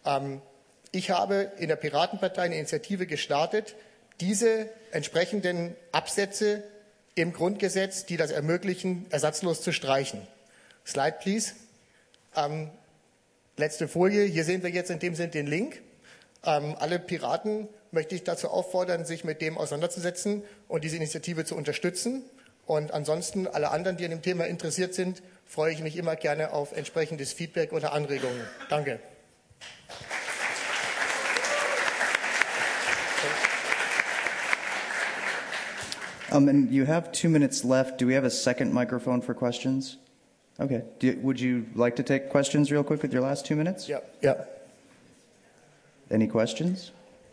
Ich habe in der Piratenpartei eine Initiative gestartet, diese entsprechenden Absätze im Grundgesetz, die das ermöglichen, ersatzlos zu streichen. Slide, please. Letzte Folie. Hier sehen wir jetzt in dem Sinne den Link. Alle Piraten möchte ich dazu auffordern, sich mit dem auseinanderzusetzen und diese Initiative zu unterstützen. Und ansonsten alle anderen, die an dem Thema interessiert sind, freue ich mich immer gerne auf entsprechendes Feedback oder Anregungen. Danke. And you have 2 minutes left. Do we have a second microphone for questions? Okay. Would you like to take questions real quick with your last 2 minutes? Yeah. Any questions?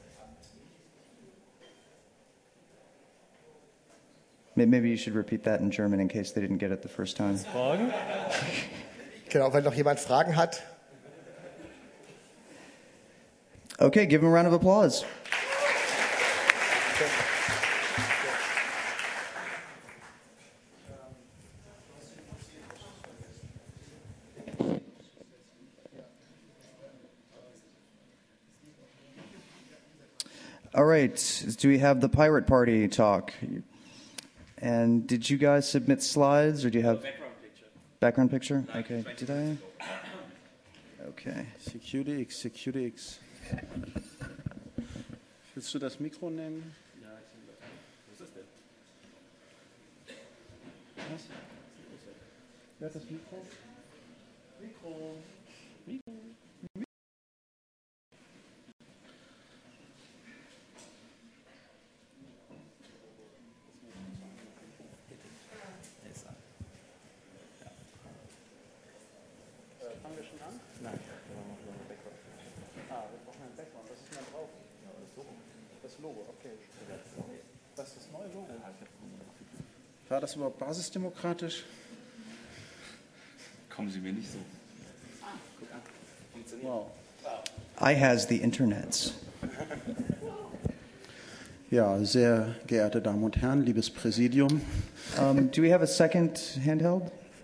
Maybe you should repeat that in German in case they didn't get it the first time. Fragen? Genau, wenn noch jemand Fragen hat. Okay, give him a round of applause. All right, do we have the Pirate Party talk? And did you guys submit slides, or do you have background picture? Okay, did I? Okay. SecurityX. Willst du das Mikro nehmen? Ja, was ist das denn? Was? Wer hat das Mikro? Mikro. Fangen wir schon an? Nein. Wir brauchen einen Background. Was ist denn da drauf? Das Logo, okay. Das ist das neue Logo. War das überhaupt basisdemokratisch? Kommen Sie mir nicht so. Guck an. Funktioniert. Wow. I has the internets. Ja, sehr geehrte Damen und Herren, liebes Präsidium. Do we have a second handheld?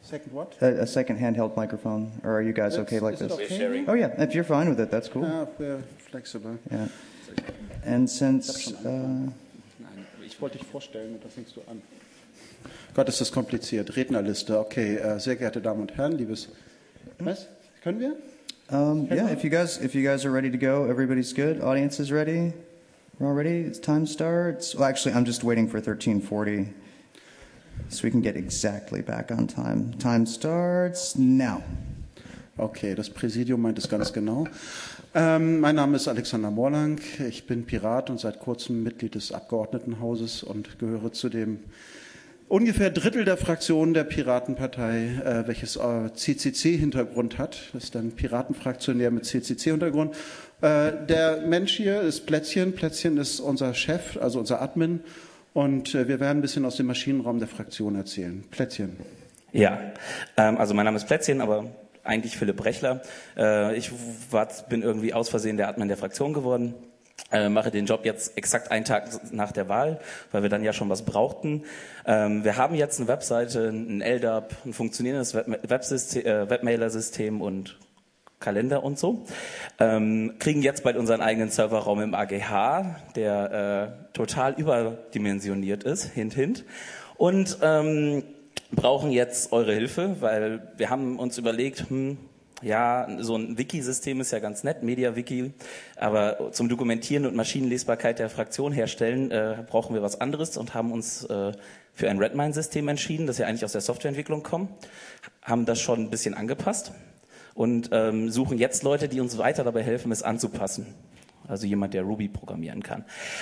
Second what? A second handheld microphone, or are you guys okay like Is it this? okay? Oh yeah, if you're fine with it, that's cool. Ja, we're flexible. Yeah. And since Nein, ich wollte dich vorstellen und da fängst du an. Gott, ist das kompliziert. Rednerliste, okay. Sehr geehrte Damen und Herren, liebes... Was? Können wir? yeah, if you guys are ready to go, everybody's good. Audience is ready. We're all ready. It's time starts. Well, actually, I'm just waiting for 1340, so we can get exactly back on time. Time starts now. Okay, das Präsidium meint es ganz genau. Mein Name ist Alexander Morlang. Ich bin Pirat und seit kurzem Mitglied des Abgeordnetenhauses und gehöre zu dem ungefähr Drittel der Fraktion der Piratenpartei, welches CCC-Hintergrund hat. Das ist ein Piratenfraktionär mit CCC-Hintergrund. Der Mensch hier ist Plätzchen. Plätzchen ist unser Chef, also unser Admin. Und wir werden ein bisschen aus dem Maschinenraum der Fraktion erzählen. Plätzchen. Ja, also mein Name ist Plätzchen, aber eigentlich Philipp Brechler. Ich bin irgendwie aus Versehen der Admin der Fraktion geworden. Mache den Job jetzt exakt einen Tag nach der Wahl, weil wir dann ja schon was brauchten. Wir haben jetzt eine Webseite, ein LDAP, ein funktionierendes Webmailer-System und Kalender und so. Kriegen jetzt bald unseren eigenen Serverraum im AGH, der total überdimensioniert ist, hint. Und brauchen jetzt eure Hilfe, weil wir haben uns überlegt, ja, so ein Wiki-System ist ja ganz nett, MediaWiki, aber zum Dokumentieren und Maschinenlesbarkeit der Fraktion herstellen brauchen wir was anderes und haben uns für ein Redmine-System entschieden, das ja eigentlich aus der Softwareentwicklung kommt, haben das schon ein bisschen angepasst und suchen jetzt Leute, die uns weiter dabei helfen, es anzupassen. Also jemand, der Ruby programmieren kann.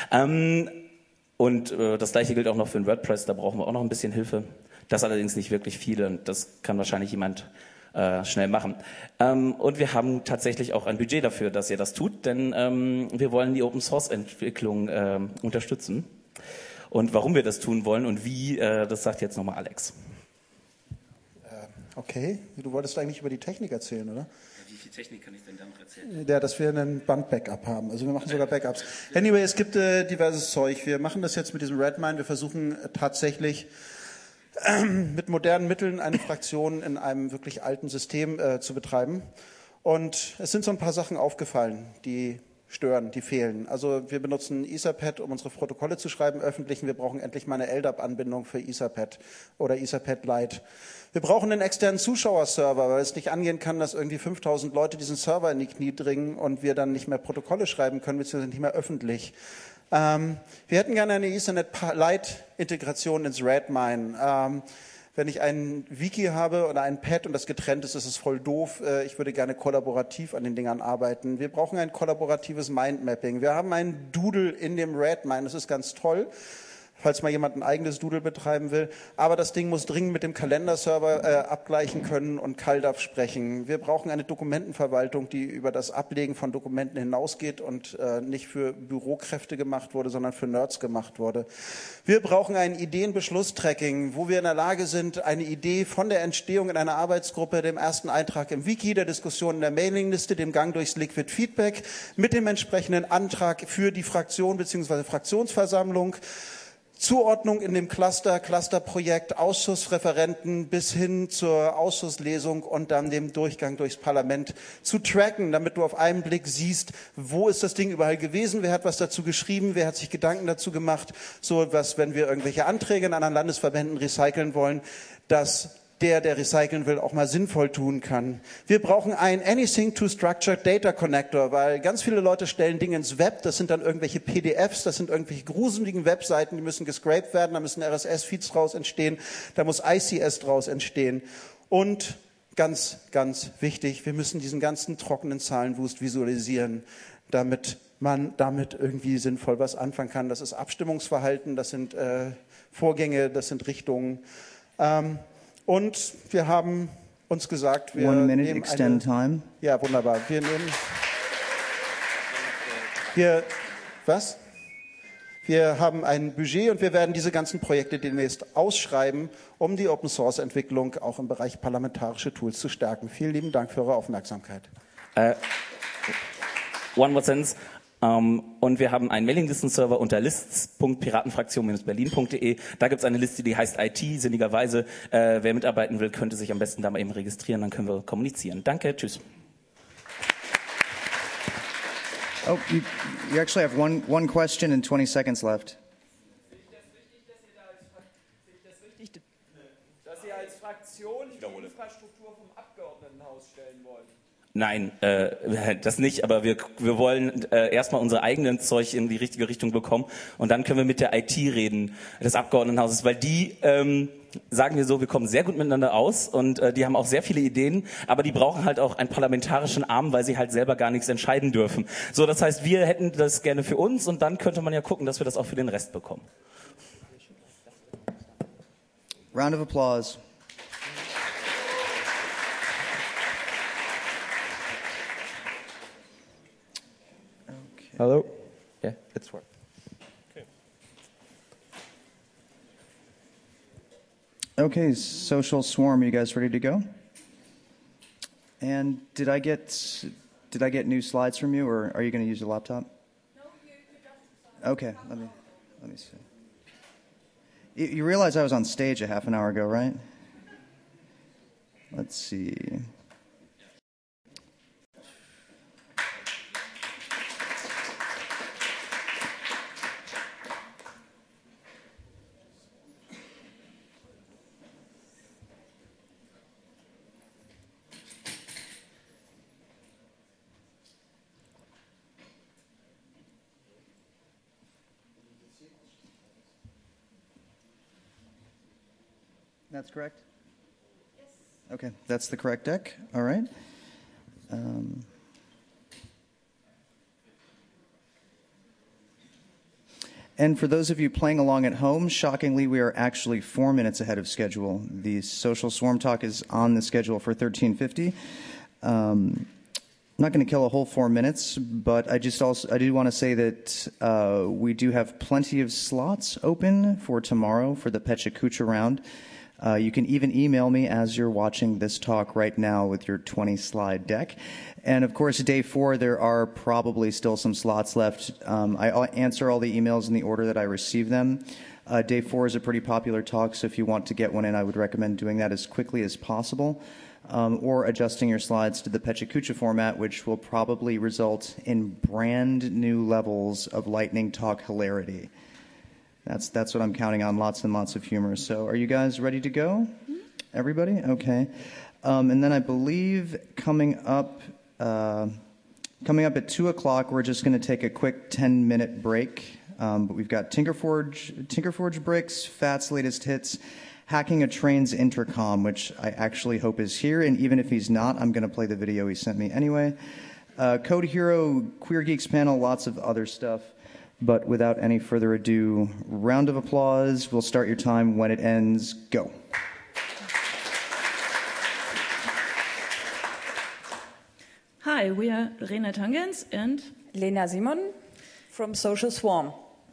Und das gleiche gilt auch noch für ein WordPress, da brauchen wir auch noch ein bisschen Hilfe. Das allerdings nicht wirklich viele und das kann wahrscheinlich jemand schnell machen. Und wir haben tatsächlich auch ein Budget dafür, dass ihr das tut, denn wir wollen die Open-Source-Entwicklung unterstützen. Und warum wir das tun wollen und wie, das sagt jetzt nochmal Alex. Okay, du wolltest eigentlich über die Technik erzählen, oder? Wie viel Technik kann ich denn dann noch erzählen? Ja, dass wir einen Band-Backup haben. Also wir machen sogar Backups. Anyway, es gibt diverses Zeug. Wir machen das jetzt mit diesem Redmine. Wir versuchen tatsächlich mit modernen Mitteln eine Fraktion in einem wirklich alten System zu betreiben. Und es sind so ein paar Sachen aufgefallen, die stören, die fehlen. Also wir benutzen Etherpad, um unsere Protokolle zu schreiben, öffentlichen. Wir brauchen endlich mal eine LDAP-Anbindung für Etherpad oder Etherpad Lite. Wir brauchen einen externen Zuschauerserver, weil es nicht angehen kann, dass irgendwie 5000 Leute diesen Server in die Knie dringen und wir dann nicht mehr Protokolle schreiben können, beziehungsweise nicht mehr öffentlich. Wir hätten gerne eine Ethernet Lite-Integration ins Redmine. Wenn ich ein Wiki habe oder ein Pad und das getrennt ist, ist es voll doof. Ich würde gerne kollaborativ an den Dingern arbeiten. Wir brauchen ein kollaboratives Mindmapping. Wir haben einen Doodle in dem Redmine, das ist ganz toll, falls mal jemand ein eigenes Doodle betreiben will. Aber das Ding muss dringend mit dem Kalenderserver abgleichen können und CalDAV sprechen. Wir brauchen eine Dokumentenverwaltung, die über das Ablegen von Dokumenten hinausgeht und nicht für Bürokräfte gemacht wurde, sondern für Nerds gemacht wurde. Wir brauchen ein Ideenbeschlusstracking, wo wir in der Lage sind, eine Idee von der Entstehung in einer Arbeitsgruppe, dem ersten Eintrag im Wiki, der Diskussion in der Mailingliste, dem Gang durchs Liquid Feedback, mit dem entsprechenden Antrag für die Fraktion bzw. Fraktionsversammlung, Zuordnung in dem Clusterprojekt, Ausschussreferenten bis hin zur Ausschusslesung und dann dem Durchgang durchs Parlament zu tracken, damit du auf einen Blick siehst, wo ist das Ding überall gewesen, wer hat was dazu geschrieben, wer hat sich Gedanken dazu gemacht, so was, wenn wir irgendwelche Anträge in anderen Landesverbänden recyceln wollen, dass der recyceln will, auch mal sinnvoll tun kann. Wir brauchen einen Anything to Structured Data Connector, weil ganz viele Leute stellen Dinge ins Web, das sind dann irgendwelche PDFs, das sind irgendwelche gruseligen Webseiten, die müssen gescraped werden, da müssen RSS-Feeds draus entstehen, da muss ICS draus entstehen. Und ganz, ganz wichtig, wir müssen diesen ganzen trockenen Zahlenwust visualisieren, damit man damit irgendwie sinnvoll was anfangen kann. Das ist Abstimmungsverhalten, das sind Vorgänge, das sind Richtungen. Und wir haben uns gesagt, wir 1 minute nehmen extend time. Ja, wunderbar. Wir haben ein Budget und wir werden diese ganzen Projekte demnächst ausschreiben, um die Open-Source-Entwicklung auch im Bereich parlamentarische Tools zu stärken. Vielen lieben Dank für eure Aufmerksamkeit. One more sentence. Und wir haben einen Mailinglistenserver unter lists.piratenfraktion-berlin.de. Da gibt es eine Liste, die heißt IT. Sinnigerweise, wer mitarbeiten will, könnte sich am besten da mal eben registrieren, dann können wir kommunizieren. Danke, tschüss. Oh, you actually have one question and 20 seconds left. Dass Sie als Fraktion die Infrastruktur vom Abgeordnetenhaus stellen wollen. Nein, das nicht, aber wir wollen erstmal unser eigenes Zeug in die richtige Richtung bekommen und dann können wir mit der IT reden des Abgeordnetenhauses, weil die, sagen wir so, wir kommen sehr gut miteinander aus und die haben auch sehr viele Ideen, aber die brauchen halt auch einen parlamentarischen Arm, weil sie halt selber gar nichts entscheiden dürfen. So, das heißt, wir hätten das gerne für uns und dann könnte man ja gucken, dass wir das auch für den Rest bekommen. Round of applause. Hello. Yeah, it's work. Okay, Social Swarm, you guys ready to go? And did I get new slides from you, or are you going to use your laptop? No, okay, let me see. You realize I was on stage a half an hour ago, right? Let's see. That's correct? Yes. Okay, that's the correct deck. All right. And for those of you playing along at home, shockingly, we are actually 4 minutes ahead of schedule. The Social Swarm talk is on the schedule for 13:50. I'm not going to kill a whole 4 minutes, but I do want to say that we do have plenty of slots open for tomorrow for the Pecha round. You can even email me as you're watching this talk right now with your 20-slide deck. And, of course, day 4, there are probably still some slots left. I answer all the emails in the order that I receive them. Day 4 is a pretty popular talk, so if you want to get one in, I would recommend doing that as quickly as possible, or adjusting your slides to the Pecha format, which will probably result in brand new levels of lightning talk hilarity. That's what I'm counting on, lots and lots of humor. So are you guys ready to go? Everybody? Okay. And then I believe coming up at 2 o'clock, we're just going to take a quick 10-minute break. But we've got Tinkerforge Bricks, FAT's latest hits, Hacking a Train's Intercom, which I actually hope is here. And even if he's not, I'm going to play the video he sent me anyway. Code Hero, Queer Geeks panel, lots of other stuff. But without any further ado, round of applause. We'll start your time when it ends. Go. Hi, we are Rena Tangens and Lena Simon from Social Swarm.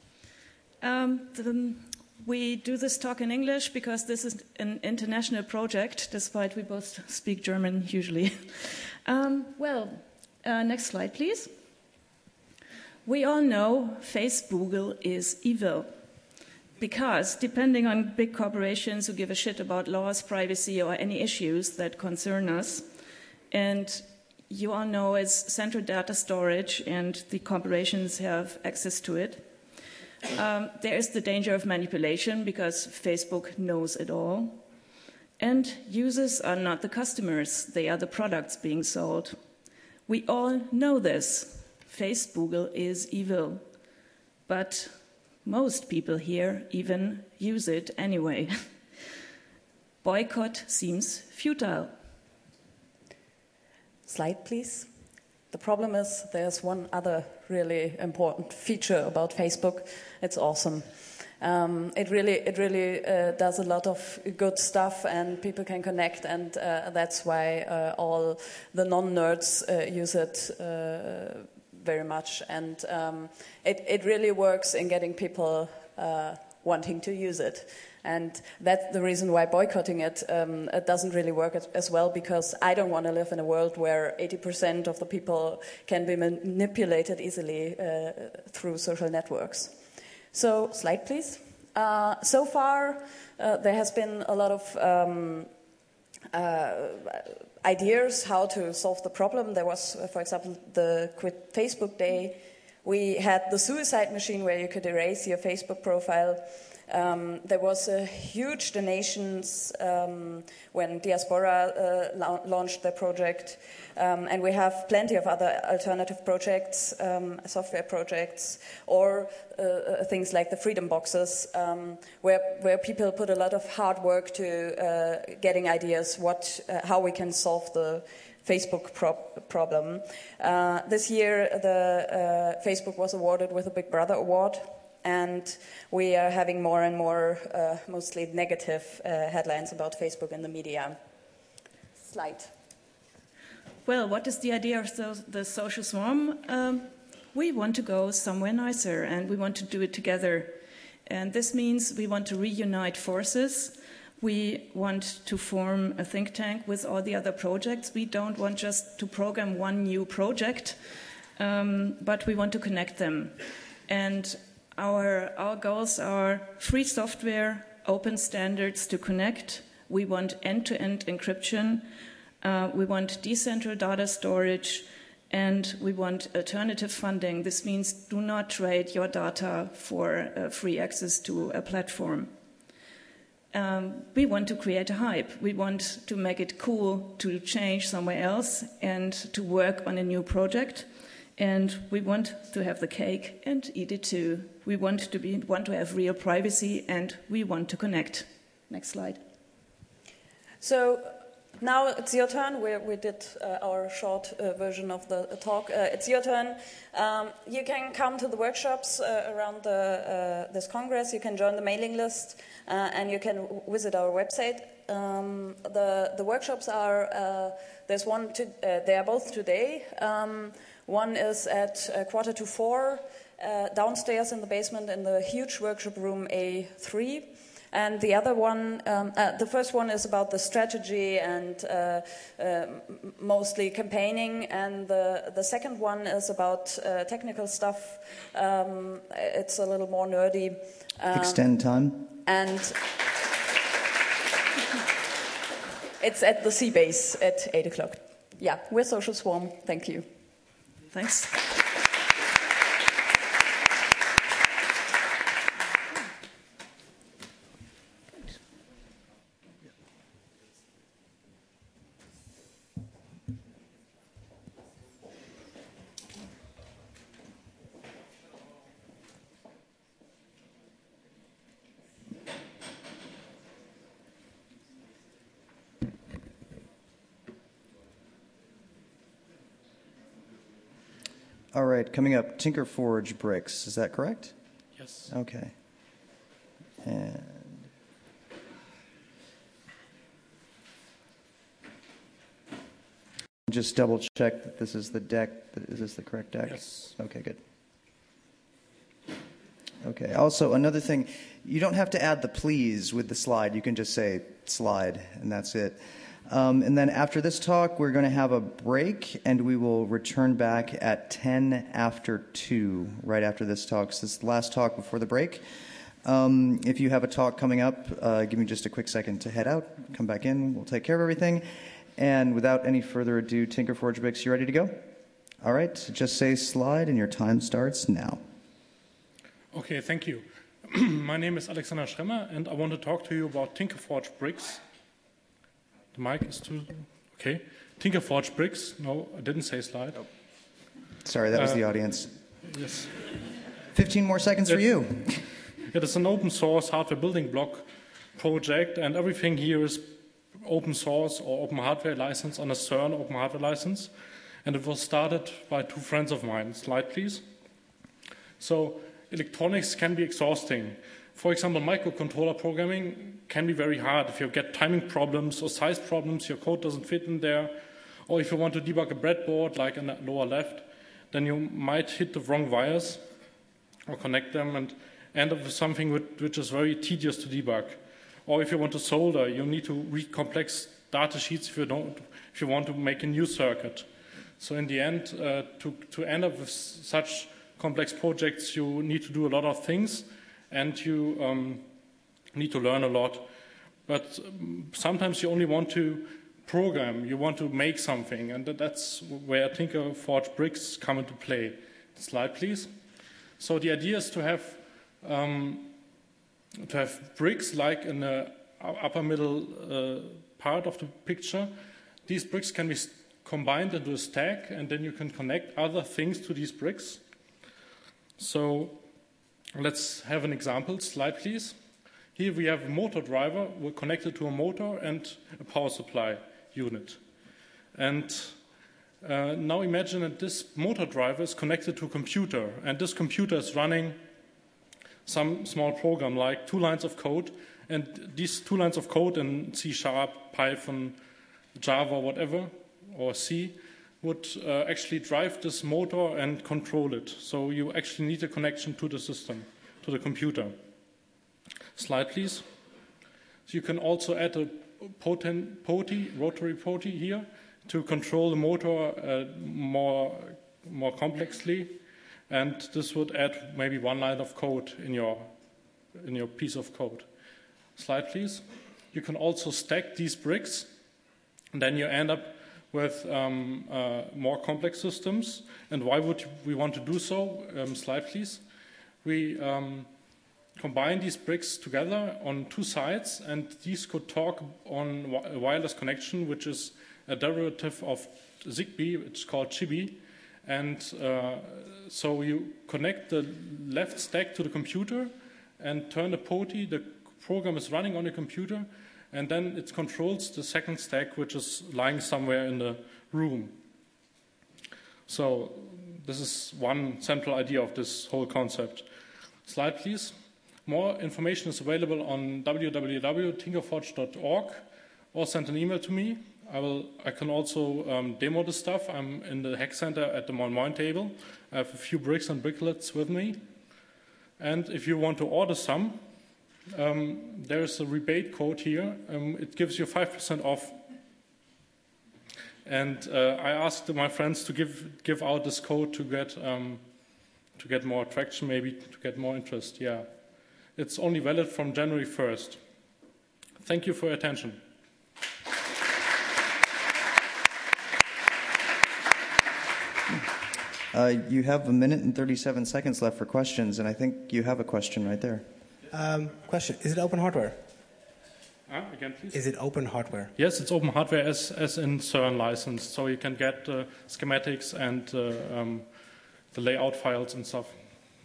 We do this talk in English because this is an international project, despite we both speak German usually. Next slide, please. We all know Facebook is evil because depending on big corporations who give a shit about laws, privacy, or any issues that concern us, and you all know it's central data storage and the corporations have access to it. There is the danger of manipulation because Facebook knows it all. And users are not the customers, they are the products being sold. We all know this. Facebook is evil. But most people here even use it anyway. Boycott seems futile. Slide, please. The problem is there's one other really important feature about Facebook. It's awesome. It really does a lot of good stuff, and people can connect, and that's why all the non-nerds use it very much. And it really works in getting people wanting to use it. And that's the reason why boycotting it doesn't really work as well, because I don't want to live in a world where 80% of the people can be manipulated easily through social networks. So, slide please. So far, there has been a lot of ideas how to solve the problem. There was, for example, the Quit Facebook Day. We had the suicide machine where you could erase your Facebook profile. There was a huge donations when Diaspora launched their project. And we have plenty of other alternative projects, software projects, or things like the Freedom Boxes, where people put a lot of hard work to getting ideas how we can solve the Facebook problem. This year, Facebook was awarded with a Big Brother award, and we are having more and more, mostly negative headlines about Facebook in the media. Slide. Well, what is the idea of the social swarm? We want to go somewhere nicer, and we want to do it together. And this means we want to reunite forces. We want to form a think tank with all the other projects. We don't want just to program one new project, but we want to connect them. And our goals are free software, open standards to connect. We want end-to-end encryption. We want decentral data storage, and we want alternative funding. This means do not trade your data for free access to a platform. We want to create a hype. We want to make it cool to change somewhere else and to work on a new project. And we want to have the cake and eat it too. We want to have real privacy, and we want to connect. Next slide. So now it's your turn. We did our short version of the talk. It's your turn. You can come to the workshops around this Congress. You can join the mailing list, and you can visit our website. The workshops are, there's one, they are both today. One is at 3:45 downstairs in the basement in the huge workshop room A3. And the other one, the first one is about the strategy and mostly campaigning. And the second one is about technical stuff. It's a little more nerdy. Extend time. And it's at the C-Base at 8 o'clock. Yeah, we're Social Swarm. Thank you. Thanks. All right, coming up, Tinkerforge bricks. Is that correct? Yes. Okay. And just double check that this is the deck. Is this the correct deck? Yes. Okay, good. Okay, also another thing, you don't have to add the please with the slide. You can just say slide, and that's it. And then after this talk, we're going to have a break, and we will return back at 10 after 2, right after this talk. So this is the last talk before the break. If you have a talk coming up, give me just a quick second to head out, come back in, we'll take care of everything. And without any further ado, Tinkerforge bricks, you ready to go? All right, just say slide, and your time starts now. Okay, thank you. My name is Alexander Schremmer, and I want to talk to you about Tinkerforge bricks. The mic is too... Okay. Tinkerforge bricks. No, I didn't say slide. Oh. Sorry, that was the audience. Yes. 15 more seconds for you. It is an open source hardware building block project, and everything here is open source or open hardware license on a CERN open hardware license. And it was started by two friends of mine. Slide, please. So electronics can be exhausting. For example, microcontroller programming can be very hard. If you get timing problems or size problems, your code doesn't fit in there, or if you want to debug a breadboard, like in the lower left, then you might hit the wrong wires or connect them, and end up with something which is very tedious to debug. Or if you want to solder, you need to read complex data sheets if you want to make a new circuit. So in the end, to end up with such complex projects, you need to do a lot of things, and you need to learn a lot. But sometimes you only want to program, you want to make something, and that's where Tinker Forge bricks come into play. Slide, please. So the idea is to have bricks like in the upper middle part of the picture. These bricks can be combined into a stack, and then you can connect other things to these bricks. So let's have an example. Slide, please. Here we have a motor driver. We're connected to a motor and a power supply unit. And now imagine that this motor driver is connected to a computer, and this computer is running some small program like 2 lines of code, and these 2 lines of code in C#, Python, Java, whatever, or C, would actually drive this motor and control it. So you actually need a connection to the system, to the computer. Slide, please. So you can also add a rotary poti here to control the motor more complexly, and this would add maybe 1 line of code in your piece of code. Slide, please. You can also stack these bricks, and then you end up with more complex systems. And why would we want to do so? Slide, please. We combine these bricks together on 2 sides, and these could talk on a wireless connection, which is a derivative of Zigbee. It's called Chibi. And so you connect the left stack to the computer and turn the poti. The program is running on the computer, and then it controls the second stack, which is lying somewhere in the room. So this is one central idea of this whole concept. Slide, please. More information is available on www.tinkerforge.org, or send an email to me. I can also demo the stuff. I'm in the Hack Center at the Moin Moin table. I have a few bricks and bricklets with me. And if you want to order some, there's a rebate code here. It gives you 5% off. And I asked my friends to give out this code to get more traction, maybe to get more interest. Yeah, it's only valid from January 1st. Thank you for your attention. You have 1 minute and 37 seconds left for questions, and I think you have a question right there. Question: is it open hardware? Again, please. Is it open hardware? Yes, it's open hardware as in CERN licensed, so you can get schematics and the layout files and stuff.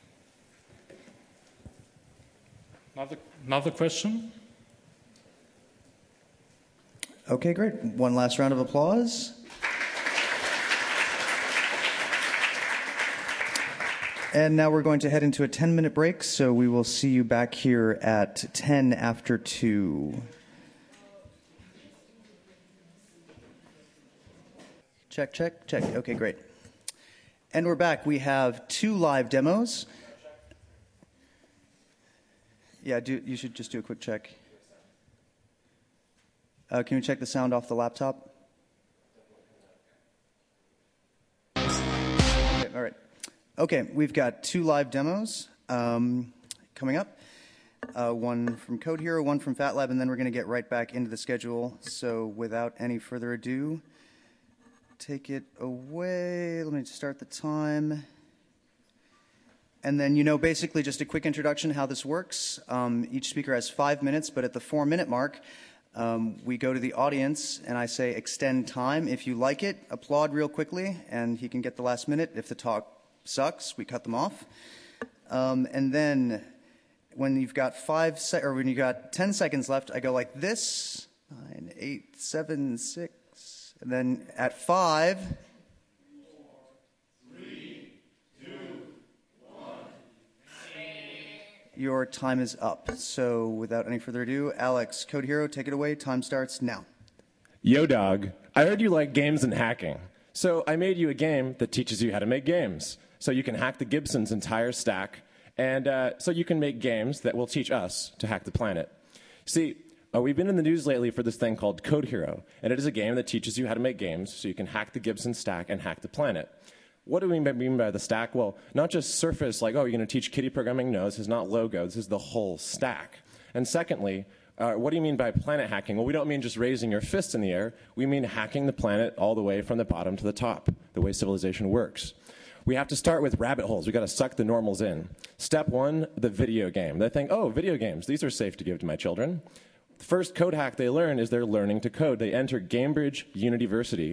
Another question? Okay, great. One last round of applause. And now we're going to head into a 10-minute break, so we will see you back here at 10 after 2. Check, check, check. Okay, great. And we're back. We have 2 live demos. Yeah, you should just do a quick check. Can you check the sound off the laptop? Okay, all right. Okay, we've got 2 live demos coming up. One from Code Hero, one from FatLab, and then we're going to get right back into the schedule. So without any further ado, take it away. Let me start the time. And then, basically just a quick introduction how this works. Each speaker has 5 minutes, but at the 4-minute mark, we go to the audience, and I say extend time. If you like it, applaud real quickly, and he can get the last minute. If the talk sucks, we cut them off. And then when you've got 10 seconds left, I go like this: 9, 8, 7, 6, and then at 5. 4, 3, 2, 1. Your time is up. So without any further ado, Alex, Code Hero, take it away. Time starts now. Yo, dog. I heard you like games and hacking. So I made you a game that teaches you how to make games. So you can hack the Gibson's entire stack And so you can make games that will teach us to hack the planet. See, we've been in the news lately for this thing called Code Hero, and it is a game that teaches you how to make games so you can hack the Gibson stack and hack the planet. What do we mean by the stack? Well, not just surface, like, oh, you're going to teach kiddie programming. No, this is not Logo. This is the whole stack. And secondly, what do you mean by planet hacking? Well, we don't mean just raising your fist in the air. We mean hacking the planet all the way from the bottom to the top, the way civilization works. We have to start with rabbit holes. We've got to suck the normals in. Step one, the video game. They think, oh, video games, these are safe to give to my children. The first code hack they learn is they're learning to code. They enter Cambridge University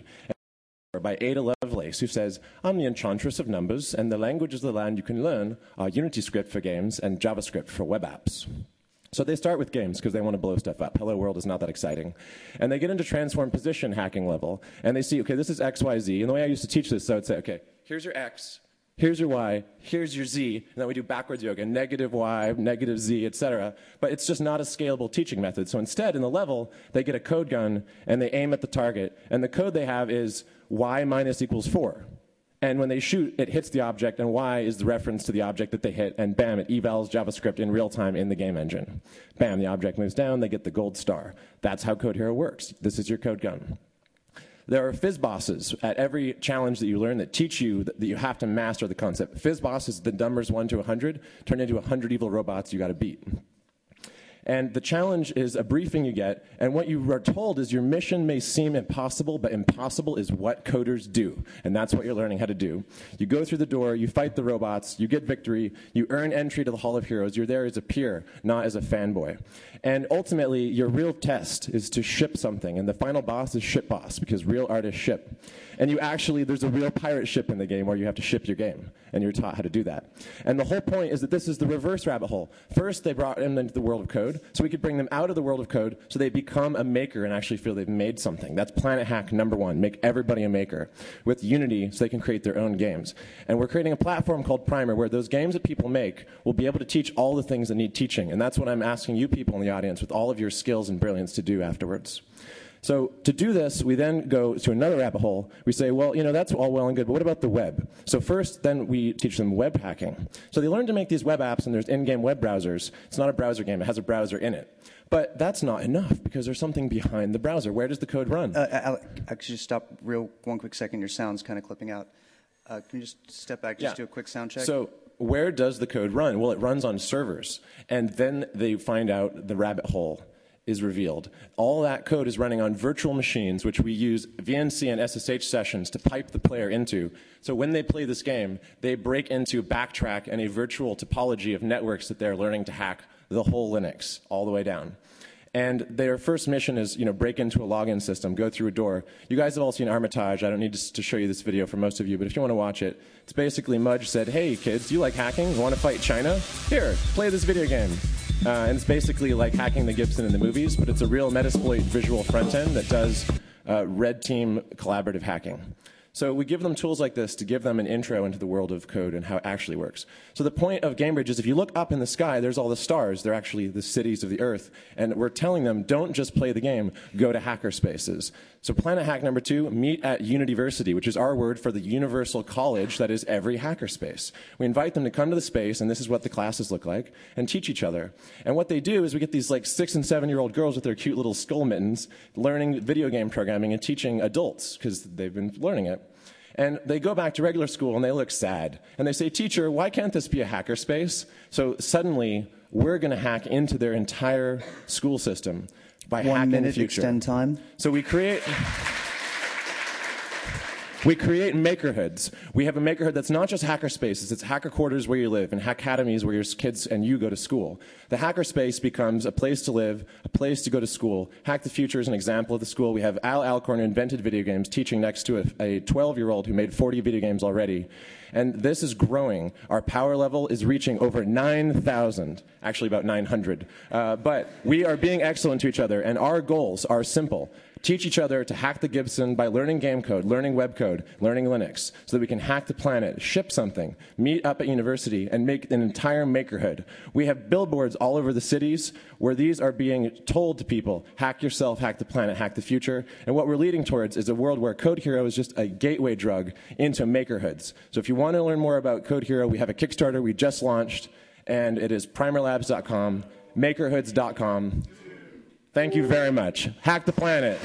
by Ada Lovelace, who says, I'm the enchantress of numbers, and the languages of the land you can learn are Unity script for games and JavaScript for web apps. So they start with games because they want to blow stuff up. Hello World is not that exciting. And they get into transform position hacking level, and they see, okay, this is X, Y, Z. And the way I used to teach this, so I would say, okay, here's your X, here's your Y, here's your Z, and then we do backwards yoga, negative Y, negative Z, etc. But it's just not a scalable teaching method. So instead, in the level, they get a code gun, and they aim at the target, and the code they have is Y minus equals 4. And when they shoot, it hits the object, and Y is the reference to the object that they hit, and bam, it evals JavaScript in real time in the game engine. Bam, the object moves down, they get the gold star. That's how Code Hero works. This is your code gun. There are fizz bosses at every challenge that you learn that teach you that you have to master the concept. Fizz boss is the numbers 1 to 100, turn into 100 evil robots you got to beat. And the challenge is a briefing you get, and what you are told is your mission may seem impossible, but impossible is what coders do, and that's what you're learning how to do. You go through the door, you fight the robots, you get victory, you earn entry to the Hall of Heroes. You're there as a peer, not as a fanboy. And ultimately, your real test is to ship something, and the final boss is ship boss, because real artists ship. And you actually, there's a real pirate ship in the game where you have to ship your game, and you're taught how to do that. And the whole point is that this is the reverse rabbit hole. First, they brought them into the world of code, so we could bring them out of the world of code so they become a maker and actually feel they've made something. That's planet hack number one, make everybody a maker with Unity so they can create their own games. And we're creating a platform called Primer where those games that people make will be able to teach all the things that need teaching. And that's what I'm asking you people in the audience with all of your skills and brilliance to do afterwards. So to do this, we then go to another rabbit hole. We say, well, you know, that's all well and good, but what about the web? So first, then we teach them web hacking. So they learn to make these web apps, and there's in-game web browsers. It's not a browser game. It has a browser in it. But that's not enough, because there's something behind the browser. Where does the code run? Alec, I could just stop one quick second. Your sound's kind of clipping out. Can you just step back, just do a quick sound check? So where does the code run? Well, it runs on servers. And then they find out the rabbit hole is revealed. All that code is running on virtual machines, which we use VNC and SSH sessions to pipe the player into. So when they play this game, they break into Backtrack and a virtual topology of networks that they're learning to hack the whole Linux all the way down. And their first mission is, you know, break into a login system, go through a door. You guys have all seen Armitage. I don't need to show you this video for most of you, but if you want to watch it, it's basically Mudge said, hey, kids, do you like hacking? You want to fight China? Here, play this video game. And it's basically like hacking the Gibson in the movies, but it's a real Metasploit visual front end that does red team collaborative hacking. So we give them tools like this to give them an intro into the world of code and how it actually works. So the point of Cambridge is if you look up in the sky, there's all the stars. They're actually the cities of the Earth. And we're telling them, don't just play the game, go to hackerspaces. So planet hack number 2, meet at Unidiversity, which is our word for the universal college that is every hackerspace. We invite them to come to the space, and this is what the classes look like, and teach each other. And what they do is we get these like 6- and 7-year-old girls with their cute little skull mittens learning video game programming and teaching adults because they've been learning it. And they go back to regular school and they look sad. And they say, teacher, why can't this be a hackerspace? So suddenly, we're going to hack into their entire school system by hacking the future. 1 minute extend time. So we create makerhoods. We have a makerhood that's not just hacker spaces, it's hacker quarters where you live and hackademies where your kids and you go to school. The hackerspace becomes a place to live, a place to go to school. Hack the Future is an example of the school. We have Al Alcorn, who invented video games, teaching next to a 12-year-old who made 40 video games already. And this is growing. Our power level is reaching over 9,000, actually about 900. But we are being excellent to each other, and our goals are simple. Teach each other to hack the Gibson by learning game code, learning web code, learning Linux, so that we can hack the planet, ship something, meet up at university, and make an entire makerhood. We have billboards all over the cities where these are being told to people, hack yourself, hack the planet, hack the future. And what we're leading towards is a world where Code Hero is just a gateway drug into makerhoods. So if you want to learn more about Code Hero, we have a Kickstarter we just launched. and it is primerlabs.com, makerhoods.com. Thank you very much. Hack the planet.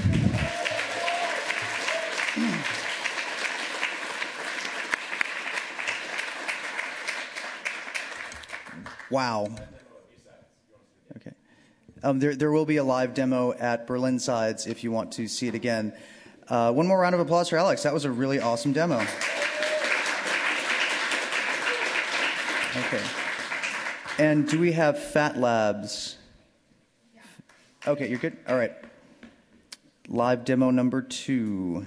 Wow. Okay. There will be a live demo at Berlin Sides if you want to see it again. One more round of applause for Alex. That was a really awesome demo. Okay. And do we have Fat Labs? Okay, you're good? All right. Live demo number 2.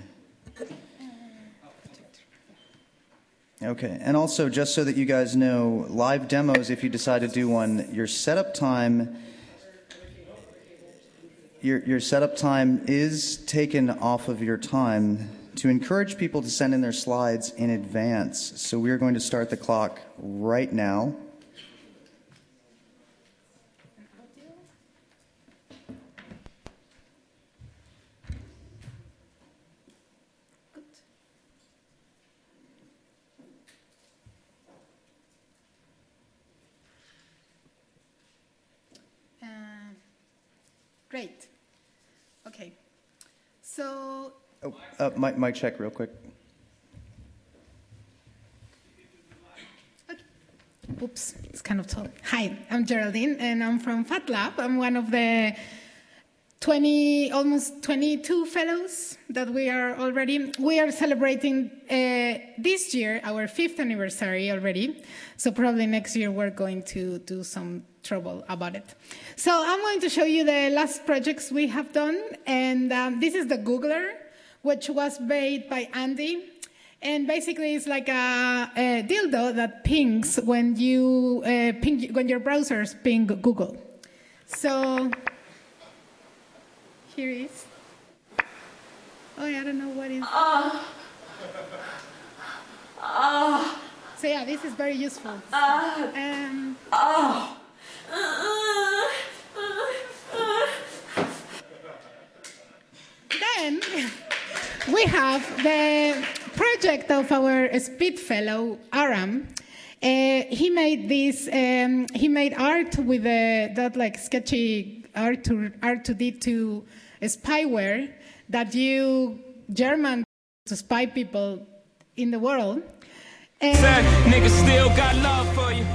Okay, and also just so that you guys know, live demos, if you decide to do one, your setup time is taken off of your time to encourage people to send in their slides in advance. So we're going to start the clock right now. Great. Okay. So. Mic check real quick. Okay. Oops, it's kind of tall. Hi, I'm Geraldine, and I'm from Fat Lab. I'm one of the almost 22 fellows that we are already. We are celebrating this year our 5th anniversary already. So probably next year we're going to do some trouble about it. So I'm going to show you the last projects we have done, and this is the Googler, which was made by Andy, and basically it's like a dildo that pings when when your browsers ping Google. So here it is. Oh, I don't know what is. So yeah, this is very useful. Then we have the project of our Speed Fellow, Aram. He made this. He made art with that like sketchy R2D2 spyware that you German to spy people in the world. Niggas still got love for you.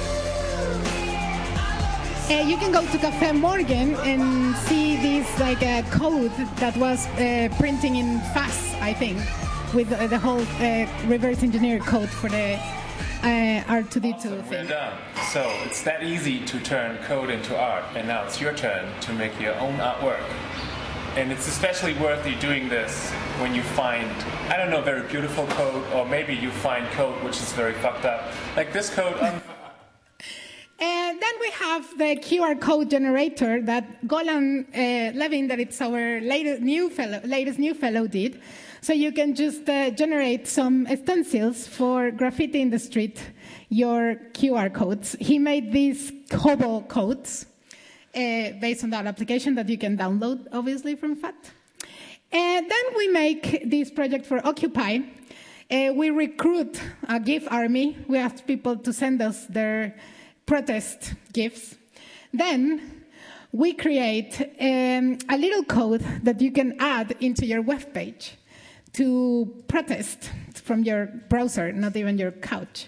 You can go to Cafe Morgan and see this like code that was printing in FAS, I think, with the whole reverse engineer code for the R2D2 thing. We're done. So it's that easy to turn code into art, and now it's your turn to make your own artwork. And it's especially worth you doing this when you find, I don't know, very beautiful code, or maybe you find code which is very fucked up. Like this code. And then we have the QR code generator that Golan Levin, that it's our latest new fellow did. So you can just generate some stencils for graffiti in the street, your QR codes. He made these hobo codes based on that application that you can download, obviously, from FAT. And then we make this project for Occupy. We recruit a GIF army. We ask people to send us their protest GIFs. Then we create a little code that you can add into your web page to protest from your browser, not even your couch.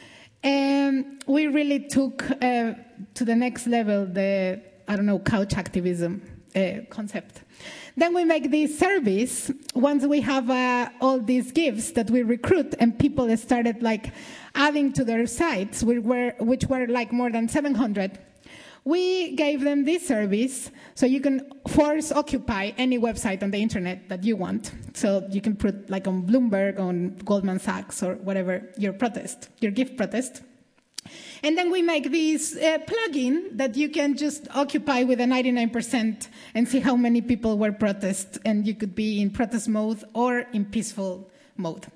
And we really took to the next level the, couch activism concept. Then we make this service. Once we have all these GIFs that we recruit, and people started like adding to their sites, which were like more than 700. We gave them this service, so you can force Occupy any website on the internet that you want. So you can put like on Bloomberg, on Goldman Sachs, or whatever your GIF protest. And then we make this plugin that you can just occupy with a 99% and see how many people were protest, and you could be in protest mode or in peaceful mode.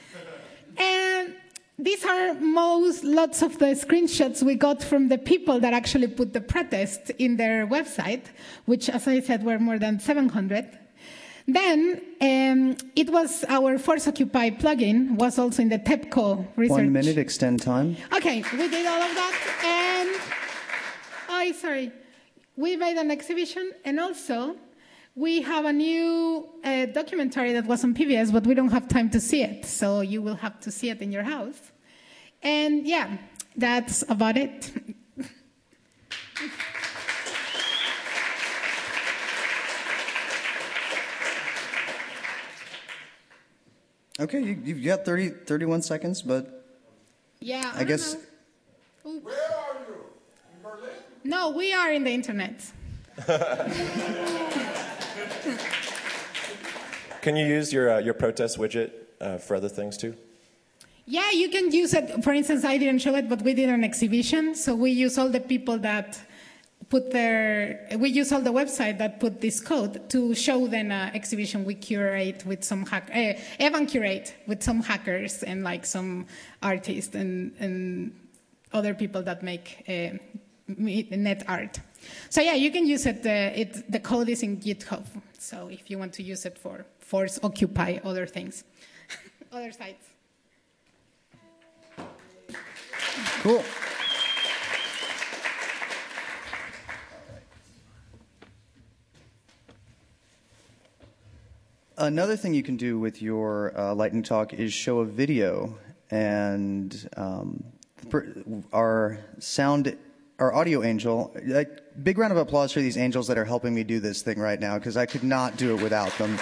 And these are lots of the screenshots we got from the people that actually put the protest in their website, which, as I said, were more than 700. Then it was our Force Occupy plugin was also in the TEPCO research. 1 minute, extend time. Okay, we did all of that, and we made an exhibition, and also we have a new documentary that was on PBS, but we don't have time to see it, so you will have to see it in your house. And yeah, that's about it. Okay, you've got 31 seconds, but yeah, I guess. Where are you? In Berlin? No, we are in the internet. Can you use your protest widget for other things too? Yeah, you can use it. For instance, I didn't show it, but we did an exhibition. So we use all the people that we use all the website that put this code to show them an exhibition we curate with some Evan curate with some hackers and like some artists and other people that make net art. So yeah, you can use it. The code is in GitHub. So if you want to use it for Force Occupy other things, other sites. Cool. Another thing you can do with your lightning talk is show a video, and our audio angel. Big round of applause for these angels that are helping me do this thing right now, because I could not do it without them.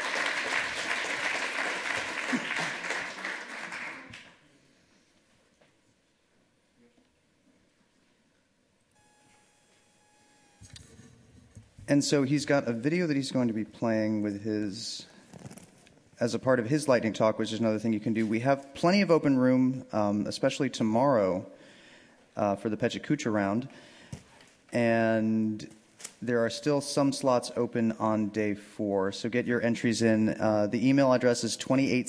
And so he's got a video that he's going to be playing with as a part of his lightning talk, which is another thing you can do. We have plenty of open room, especially tomorrow for the PechaKucha round. And there are still some slots open on day 4. So get your entries in. The email address is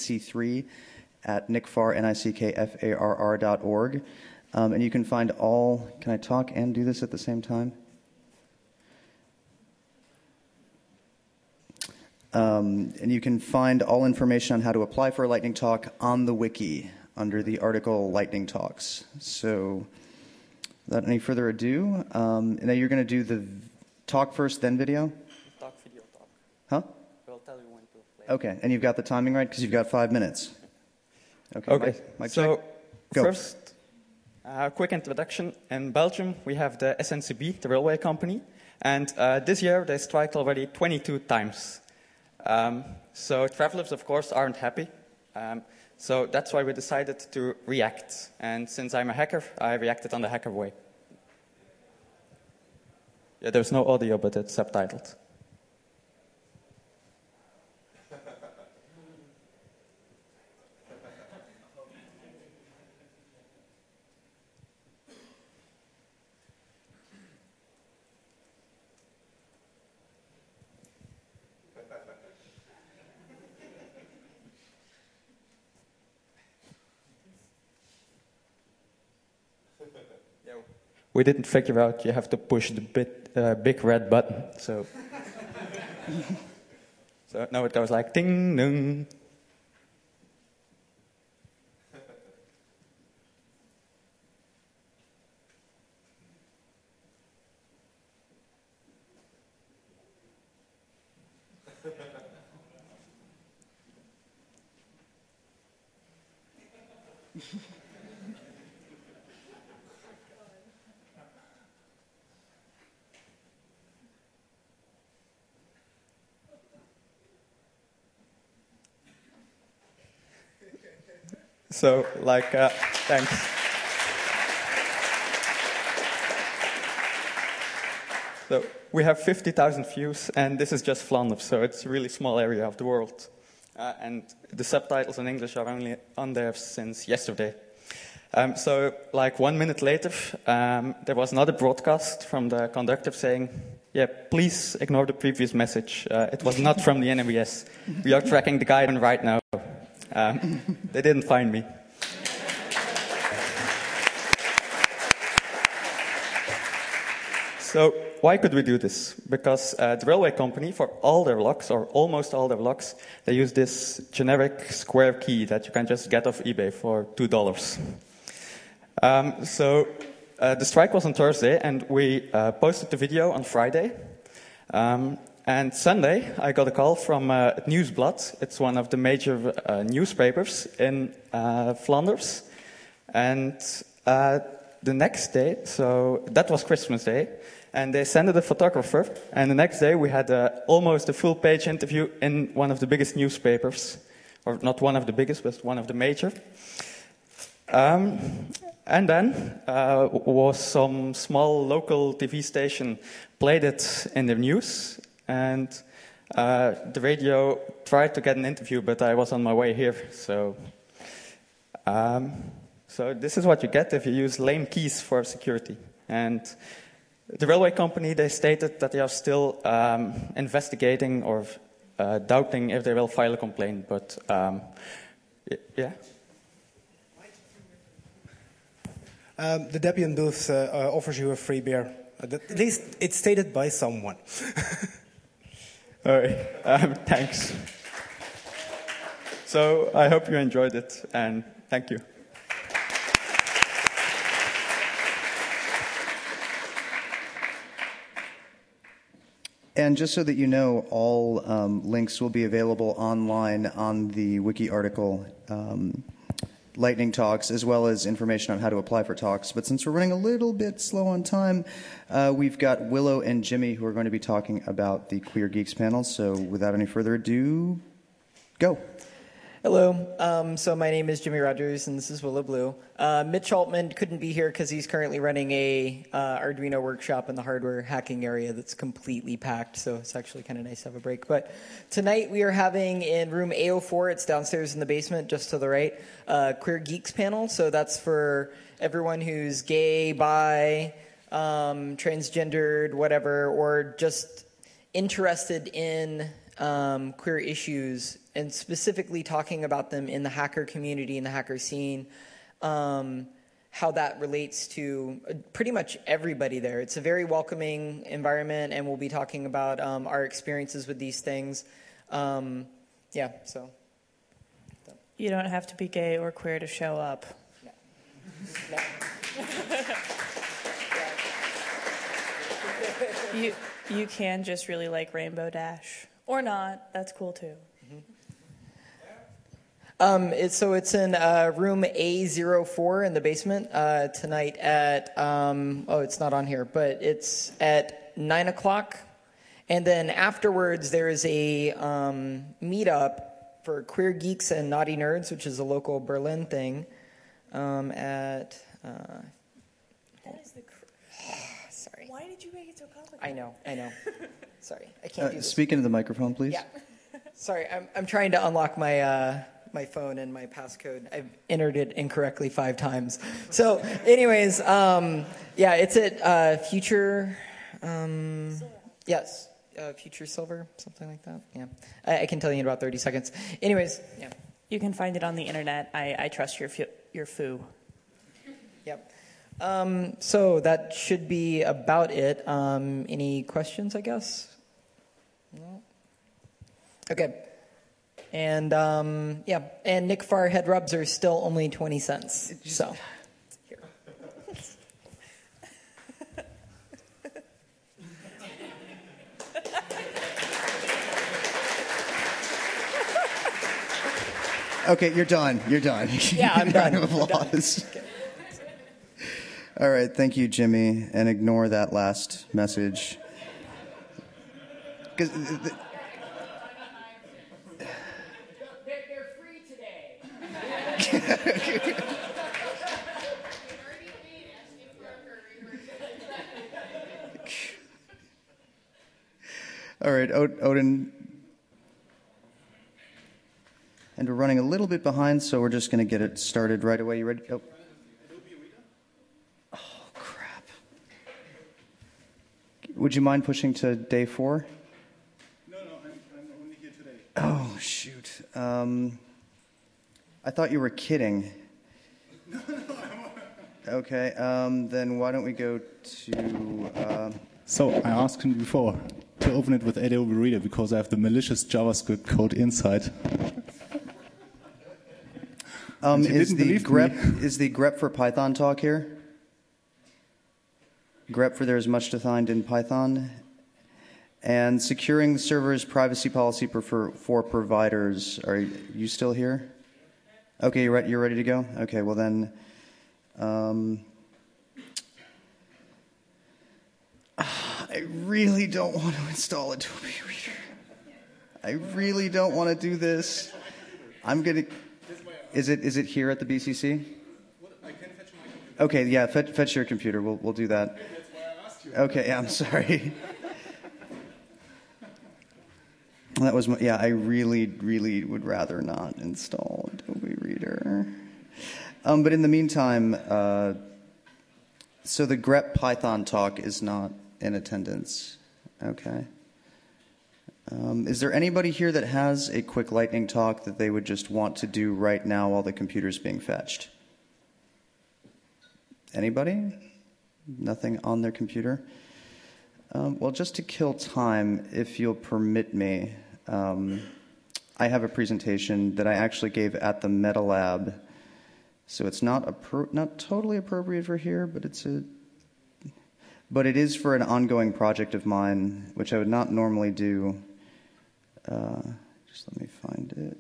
28c3@nickfarr.org. And you can find all, can I talk and do this at the same time? And you can find all information on how to apply for a lightning talk on the wiki under the article Lightning Talks. So without any further ado, now you're going to do the talk first, then video? Talk, video, talk. Huh? We'll tell you when to play. Okay, and you've got the timing right because you've got 5 minutes. Okay. Mike, so go. First, quick introduction. In Belgium, we have the SNCB, the railway company, and this year they striked already 22 times. So travelers, of course, aren't happy. So that's why we decided to react. And since I'm a hacker, I reacted on the hacker way. Yeah, there's no audio, but it's subtitled. We didn't figure out you have to push the big red button. So now it goes like ding dong. So, thanks. So, we have 50,000 views, and this is just Flanders, so it's a really small area of the world. And the subtitles in English are only on there since yesterday. So, 1 minute later, there was another broadcast from the conductor saying, yeah, please ignore the previous message. It was not from the NMBS. We are tracking the guy right now. They didn't find me. So why could we do this? Because the railway company, for all their locks, or almost all their locks, they use this generic square key that you can just get off eBay for $2. The strike was on Thursday, and we posted the video on Friday. And Sunday, I got a call from Nieuwsblad. It's one of the major newspapers in Flanders. And the next day, so that was Christmas Day, and they sent a photographer. And the next day, we had almost a full-page interview in one of the biggest newspapers, or not one of the biggest, but one of the major. And then was some small local TV station played it in the news, and the radio tried to get an interview, but I was on my way here. So this is what you get if you use lame keys for security. And the railway company, they stated that they are still investigating or doubting if they will file a complaint. But yeah. The Debian booth offers you a free beer. At least it's stated by someone. All right. Thanks. So I hope you enjoyed it, and thank you. And just so that you know, all links will be available online on the wiki article, Lightning Talks, as well as information on how to apply for talks. But since we're running a little bit slow on time, we've got Willow and Jimmy who are going to be talking about the Queer Geeks panel. So without any further ado, go. Hello, so my name is Jimmy Rogers, and this is Willow Blue. Mitch Altman couldn't be here because he's currently running a Arduino workshop in the hardware hacking area that's completely packed, so it's actually kind of nice to have a break. But tonight we are having in room A04, it's downstairs in the basement just to the right, Queer Geeks panel. So that's for everyone who's gay, bi, transgendered, whatever, or just interested in queer issues, and specifically talking about them in the hacker community, in the hacker scene, how that relates to pretty much everybody there. It's a very welcoming environment, and we'll be talking about our experiences with these things. Yeah, so. You don't have to be gay or queer to show up. No. You can just really like Rainbow Dash. Or not. That's cool, too. So it's in room A04 in the basement tonight at, it's not on here, but it's at 9 o'clock. And then afterwards, there is a meetup for Queer Geeks and Naughty Nerds, which is a local Berlin thing, at... That is the... Sorry. Why did you make it so complicated? I know. Sorry, I can't do this. Speak into the microphone, please. Yeah. Sorry, I'm trying to unlock my my phone and my passcode. I've entered it incorrectly 5 times. So, anyways, it's at Future. Yes, Future Silver, something like that. Yeah, I can tell you in about 30 seconds. Anyways, yeah. You can find it on the internet. I trust your foo. Yep. So that should be about it. Any questions, I guess? No? Okay. And, and Nick Farr head rubs are still only 20 cents. So, here. Okay, you're done. Yeah, I'm done. Round of applause. Okay. All right, thank you, Jimmy, and ignore that last message. Because they're free today. All right, Odin. And we're running a little bit behind, so we're just going to get it started right away. You ready? Oh. Would you mind pushing to day 4? No, I'm only here today. Oh, shoot. I thought you were kidding. No, Okay, then why don't we go to So I asked him before to open it with Adobe Reader because I have the malicious JavaScript code inside. Is the grep for Python talk here? Grep for there's much to find in Python. And securing the server's privacy policy for providers. Are you still here? Okay, you're ready to go? Okay, well then, I really don't want to install Adobe Reader. I really don't want to do this. Is it here at the BCC? Okay, yeah, fetch your computer. We'll do that. Okay, I'm sorry. That was I really would rather not install Adobe Reader. But in the meantime, so the grep Python talk is not in attendance. Okay. Is there anybody here that has a quick lightning talk that they would just want to do right now while the computer's being fetched? Anybody? Nothing on their computer? Well, just to kill time, if you'll permit me, I have a presentation that I actually gave at the Meta Lab, so it's not totally appropriate for here, but it is for an ongoing project of mine, which I would not normally do. Just let me find it.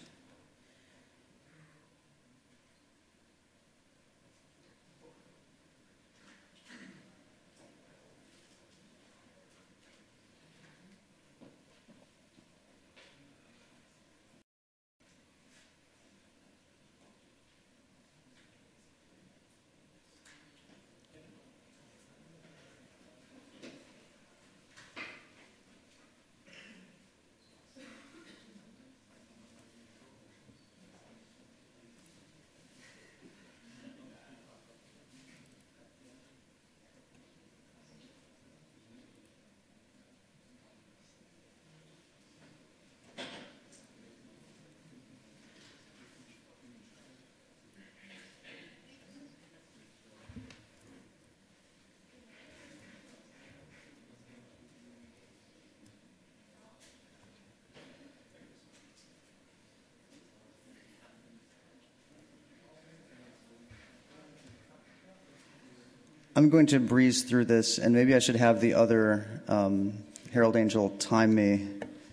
I'm going to breeze through this, and maybe I should have the other Herald Angel time me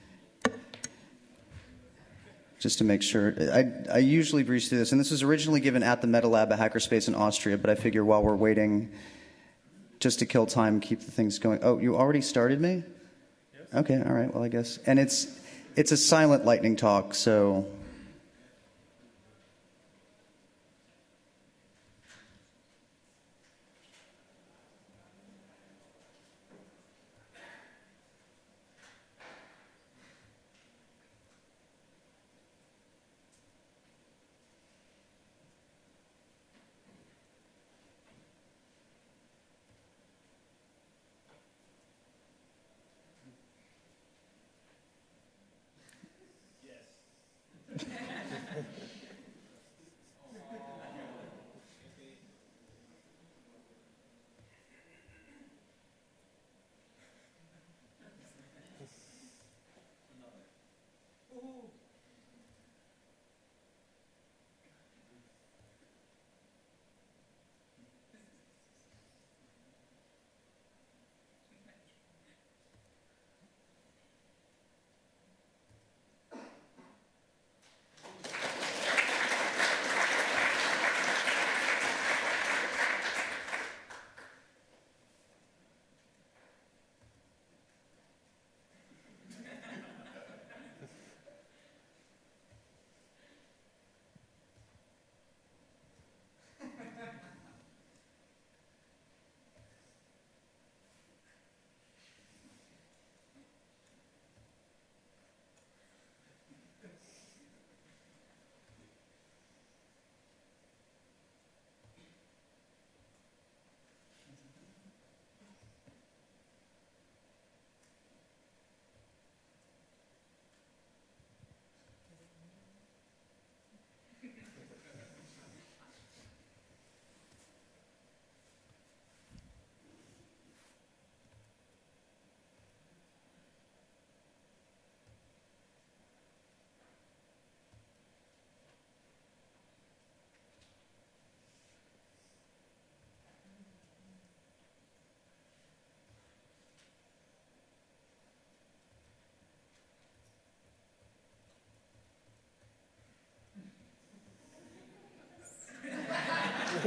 just to make sure. I usually breeze through this, and this was originally given at the Meta Lab at Hackerspace in Austria, but I figure while we're waiting, just to kill time, keep the things going. Oh, you already started me? Yes. Okay, all right, well, I guess. And it's a silent lightning talk, so...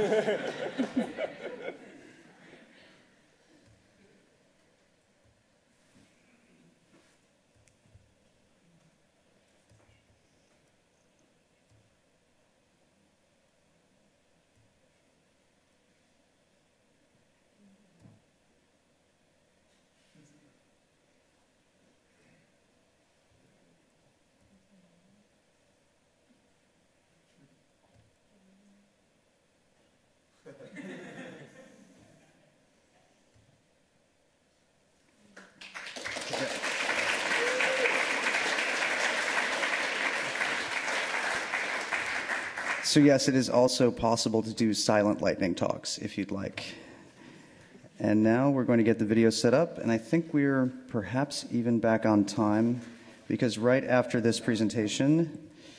So yes, it is also possible to do silent lightning talks if you'd like. And now we're going to get the video set up, and I think we're perhaps even back on time, because right after this presentation,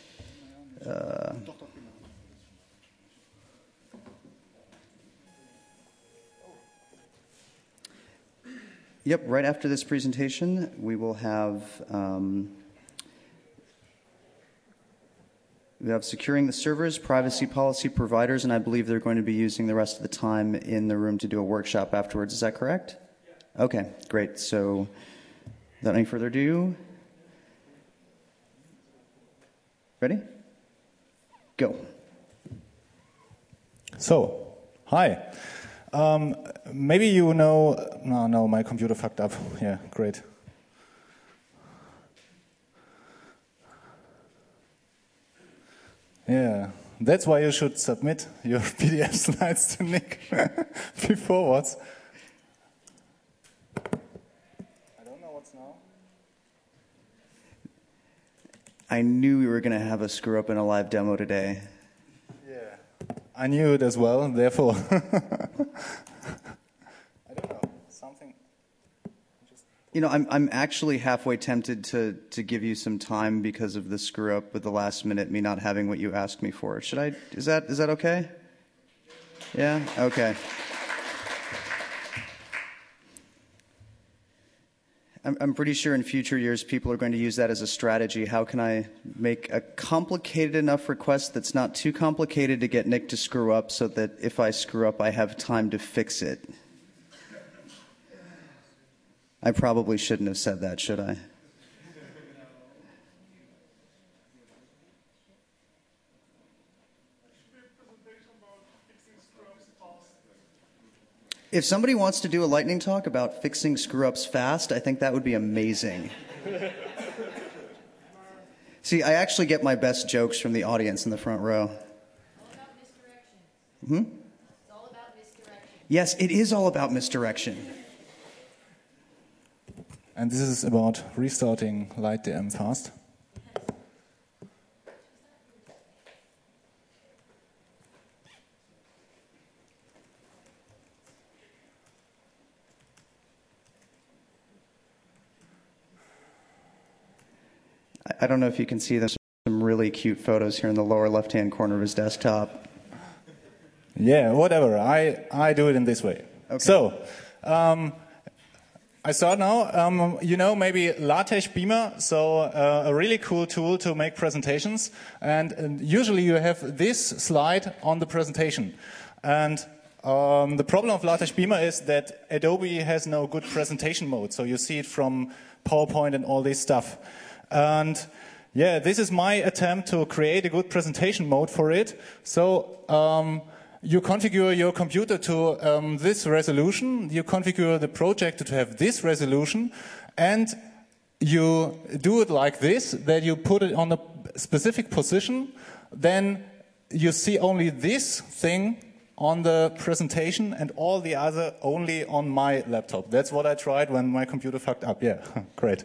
right after this presentation, we will have securing the servers, privacy policy providers, and I believe they're going to be using the rest of the time in the room to do a workshop afterwards. Is that correct? Yeah. Okay, great. So without any further ado, ready? Go. So, hi. Maybe you know... No, my computer fucked up. Yeah, great. Yeah, that's why you should submit your PDF slides to Nick beforwards. I don't know what's now. I knew we were going to have a screw up in a live demo today. Yeah, I knew it as well, therefore. You know, I'm actually halfway tempted to give you some time because of the screw up with the last minute, me not having what you asked me for. Should I? Is that okay? Yeah? Okay. I'm pretty sure in future years people are going to use that as a strategy. How can I make a complicated enough request that's not too complicated to get Nick to screw up so that if I screw up, I have time to fix it? I probably shouldn't have said that, should I? If somebody wants to do a lightning talk about fixing screw-ups fast, I think that would be amazing. See, I actually get my best jokes from the audience in the front row. Hmm? It's all about misdirection. Yes, it is all about misdirection. And this is about restarting LightDM fast. I don't know if you can see there's some really cute photos here in the lower left-hand corner of his desktop. Yeah, whatever. I do it in this way. Okay. So, I start now. You know maybe LaTeX Beamer, so a really cool tool to make presentations. And usually you have this slide on the presentation. And the problem of LaTeX Beamer is that Adobe has no good presentation mode. So you see it from PowerPoint and all this stuff. And yeah, this is my attempt to create a good presentation mode for it. So you configure your computer to this resolution, you configure the project to have this resolution, and you do it like this, that you put it on a specific position, then you see only this thing on the presentation and all the other only on my laptop. That's what I tried when my computer fucked up. Yeah, great.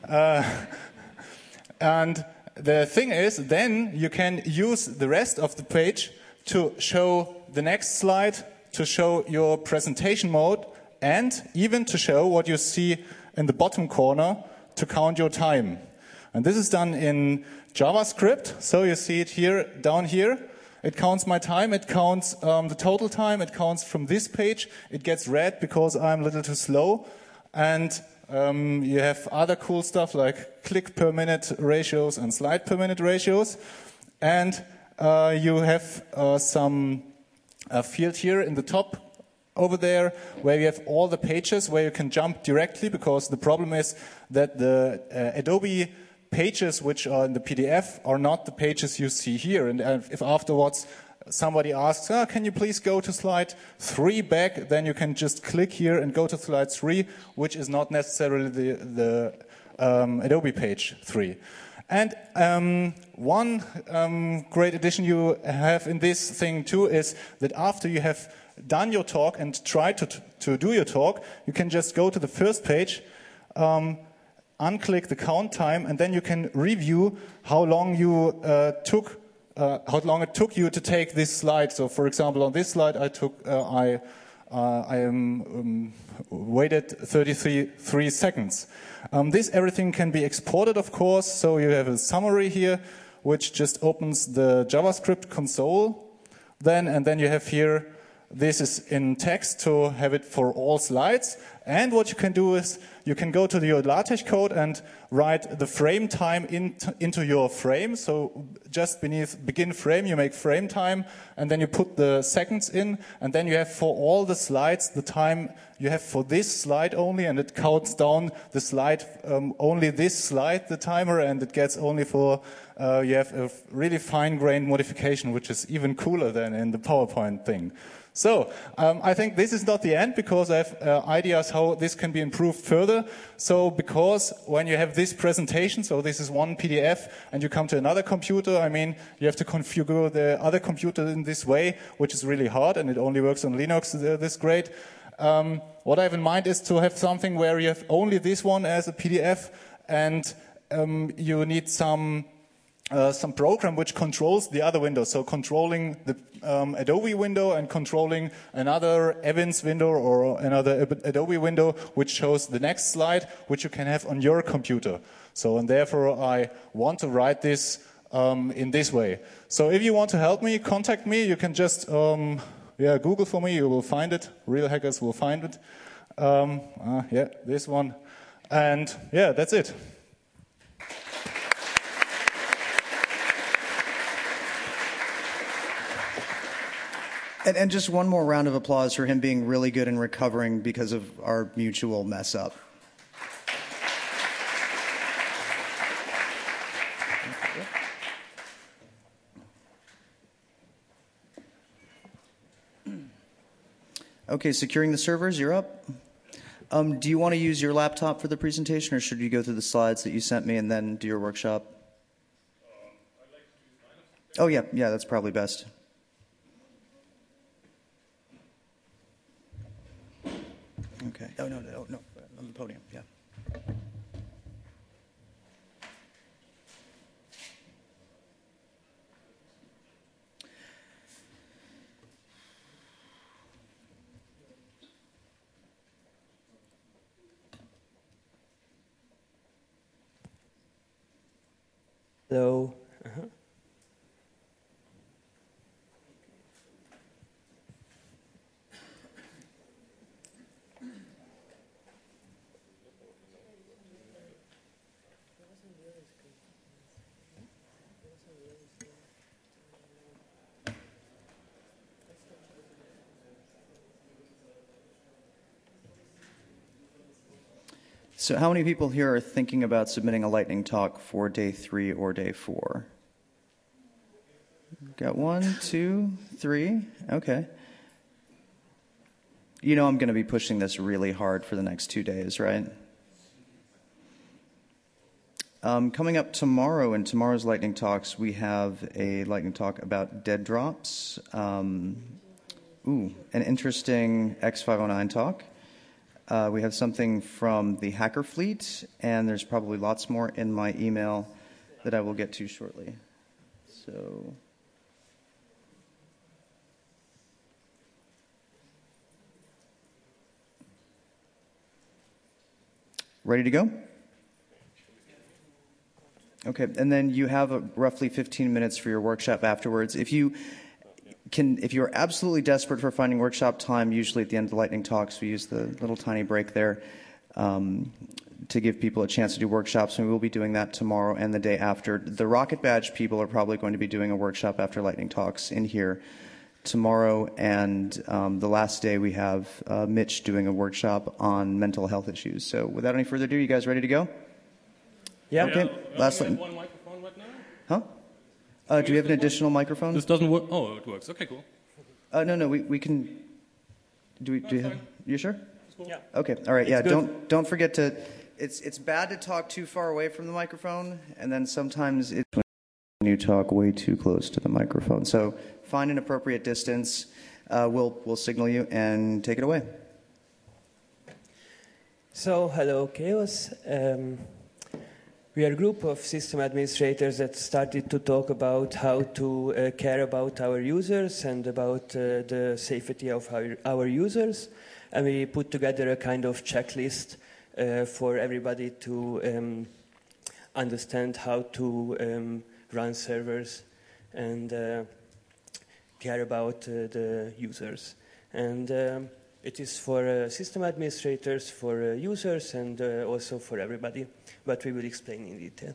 And the thing is, then you can use the rest of the page to show the next slide, to show your presentation mode, and even to show what you see in the bottom corner to count your time. And this is done in JavaScript. So you see it here, down here. It counts my time, it counts the total time, it counts from this page. It gets red because I'm a little too slow. And you have other cool stuff like click per minute ratios and slide per minute ratios. And you have some field here in the top over there where you have all the pages where you can jump directly, because the problem is that the Adobe pages which are in the PDF are not the pages you see here. And if afterwards somebody asks, can you please go to slide 3 back, then you can just click here and go to slide 3, which is not necessarily the Adobe page 3. And one great addition you have in this thing too is that after you have done your talk and tried to do your talk, you can just go to the first page, unclick the count time, and then you can review how long you how long it took you to take this slide. So, for example, on this slide, I waited 33 seconds. Everything can be exported, of course. So you have a summary here, which just opens the JavaScript console. And then you have here, this is in text to have it for all slides. And what you can do is you can go to your LaTeX code and write the frame time into your frame. So just beneath begin frame, you make frame time, and then you put the seconds in, and then you have for all the slides the time you have for this slide only, and it counts down the slide, only this slide, the timer, and it gets only for, you have a really fine-grained modification, which is even cooler than in the PowerPoint thing. So, I think this is not the end, because I have ideas how this can be improved further. So, because when you have this presentation, so this is one PDF, and you come to another computer, I mean, you have to configure the other computer in this way, which is really hard, and it only works on Linux this great. What I have in mind is to have something where you have only this one as a PDF, and you need some program which controls the other window. So controlling the Adobe window and controlling another Evince window or another Adobe window which shows the next slide, which you can have on your computer. So, and therefore I want to write this in this way. So if you want to help me, contact me. You can just Google for me. You will find it. Real hackers will find it. This one. And yeah, that's it. And just one more round of applause for him being really good in recovering because of our mutual mess up. Okay, securing the servers, you're up. Do you want to use your laptop for the presentation, or should you go through the slides that you sent me and then do your workshop? Oh, yeah, that's probably best. Okay. Oh, no, on the podium, yeah. Hello. So how many people here are thinking about submitting a lightning talk for day 3 or day 4? Got 1, 2, 3. Okay. You know I'm going to be pushing this really hard for the next 2 days, right? Coming up tomorrow in tomorrow's lightning talks, we have a lightning talk about dead drops. An interesting X509 talk. We have something from the Hacker Fleet, and there's probably lots more in my email that I will get to shortly. So, ready to go? Okay, and then you have roughly 15 minutes for your workshop afterwards. If you're absolutely desperate for finding workshop time, usually at the end of the lightning talks, we use the little tiny break there to give people a chance to do workshops, and we will be doing that tomorrow and the day after. The Rocket Badge people are probably going to be doing a workshop after lightning talks in here tomorrow, and the last day we have Mitch doing a workshop on mental health issues. So without any further ado, you guys ready to go? Yeah. Okay. Last one microphone right Huh? now? Do we have an additional microphone? This doesn't work. Oh, it works. Okay, cool. No, we can. Do you have? You sure? Cool. Yeah. Okay. All right. Yeah. It's Don't forget to. It's bad to talk too far away from the microphone, and then sometimes it's when you talk way too close to the microphone. So find an appropriate distance. We'll signal you and take it away. So, hello, Chaos. We are a group of system administrators that started to talk about how to care about our users and about the safety of our users. And we put together a kind of checklist for everybody to understand how to run servers and care about the users. And it is for system administrators, for users, and also for everybody. But we will explain in detail.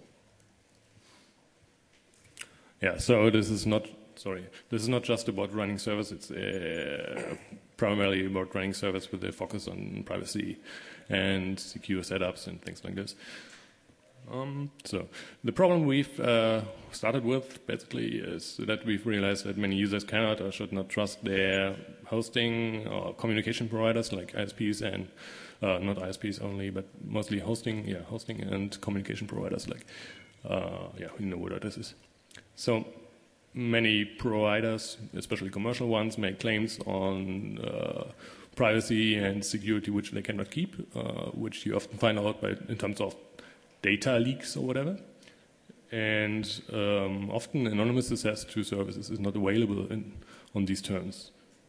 Yeah, so this is not just about running servers. It's primarily about running servers with a focus on privacy and secure setups and things like this. So the problem we've started with basically is that we've realized that many users cannot or should not trust their hosting or communication providers like ISPs and not ISPs only, but mostly hosting and communication providers like you know what this is. So many providers, especially commercial ones, make claims on privacy and security which they cannot keep, which you often find out in terms of data leaks or whatever. And often anonymous access to services is not available on these terms.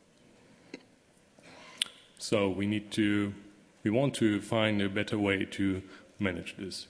So we want to find a better way to manage this.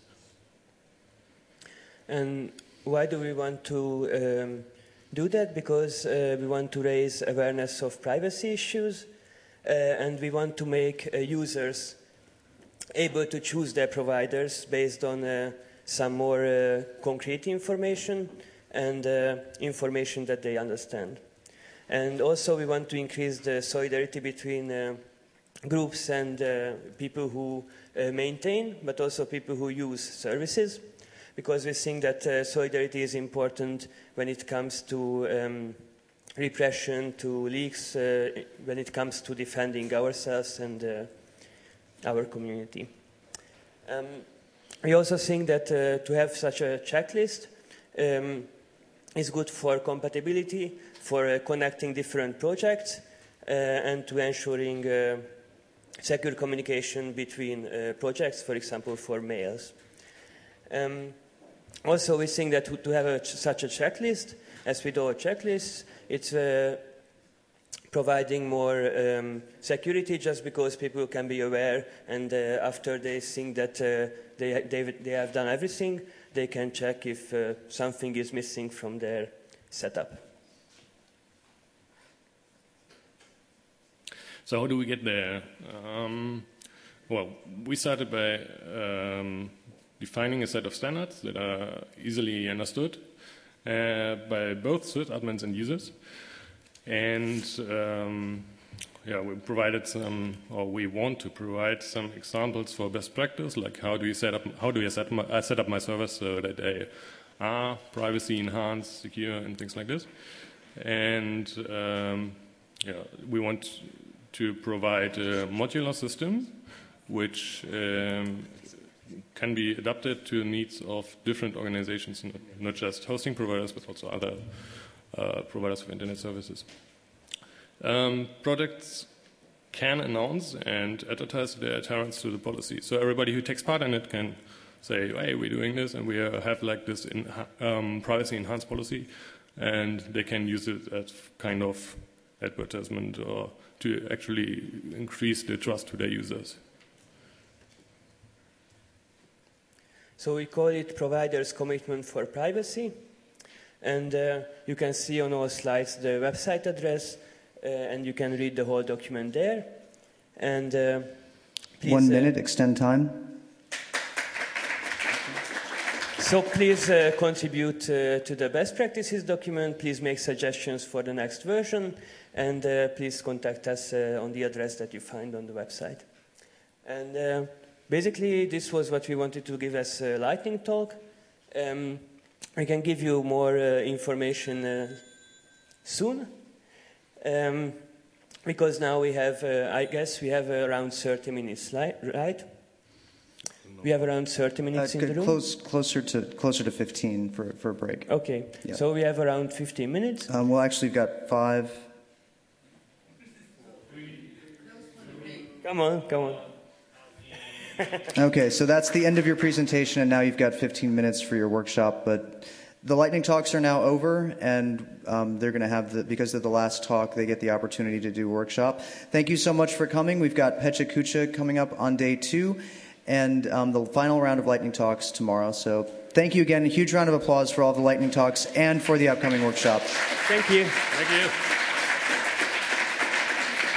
And why do we want to do that? Because we want to raise awareness of privacy issues, and we want to make users able to choose their providers based on some more concrete information and information that they understand. And also we want to increase the solidarity between groups and people who maintain, but also people who use services, because we think that solidarity is important when it comes to repression, to leaks, when it comes to defending ourselves and our community. We also think that to have such a checklist is good for compatibility, for connecting different projects, and to ensuring secure communication between projects, for example, for mails. Also, we think that to have such a checklist, as with all checklists, it's providing more security, just because people can be aware, and after they think that they have done everything, they can check if something is missing from their setup. So how do we get there? Well, we started by defining a set of standards that are easily understood by both sysadmins and users. And we provided we want to provide some examples for best practice, like how do I set up my servers so that they are privacy enhanced, secure, and things like this. And we want to provide a modular system which can be adapted to the needs of different organizations, not just hosting providers, but also other providers of internet services. Projects can announce and advertise their adherence to the policy. So everybody who takes part in it can say, hey, we're doing this, and we have like this privacy enhanced policy, and they can use it as kind of advertisement or to actually increase the trust to their users. So we call it Providers' Commitment for Privacy. And you can see on all slides the website address, and you can read the whole document there. And please, 1 minute, extend time. So please contribute to the best practices document. Please make suggestions for the next version. And please contact us on the address that you find on the website. And basically, this was what we wanted to give as a lightning talk. We can give you more information soon. Because now we have, I guess, we have around 30 minutes, right? We have around 30 minutes in the room? Closer to 15 for a break. Okay, yeah. So we have around 15 minutes? Well, actually, we've got 5. Come on. Okay, so that's the end of your presentation, and now you've got 15 minutes for your workshop. But the lightning talks are now over, and they're going to have, because of the last talk, they get the opportunity to do a workshop. Thank you so much for coming. We've got Pecha Kucha coming up on day 2, and the final round of lightning talks tomorrow. So thank you again. A huge round of applause for all the lightning talks and for the upcoming workshop. Thank you. Thank you.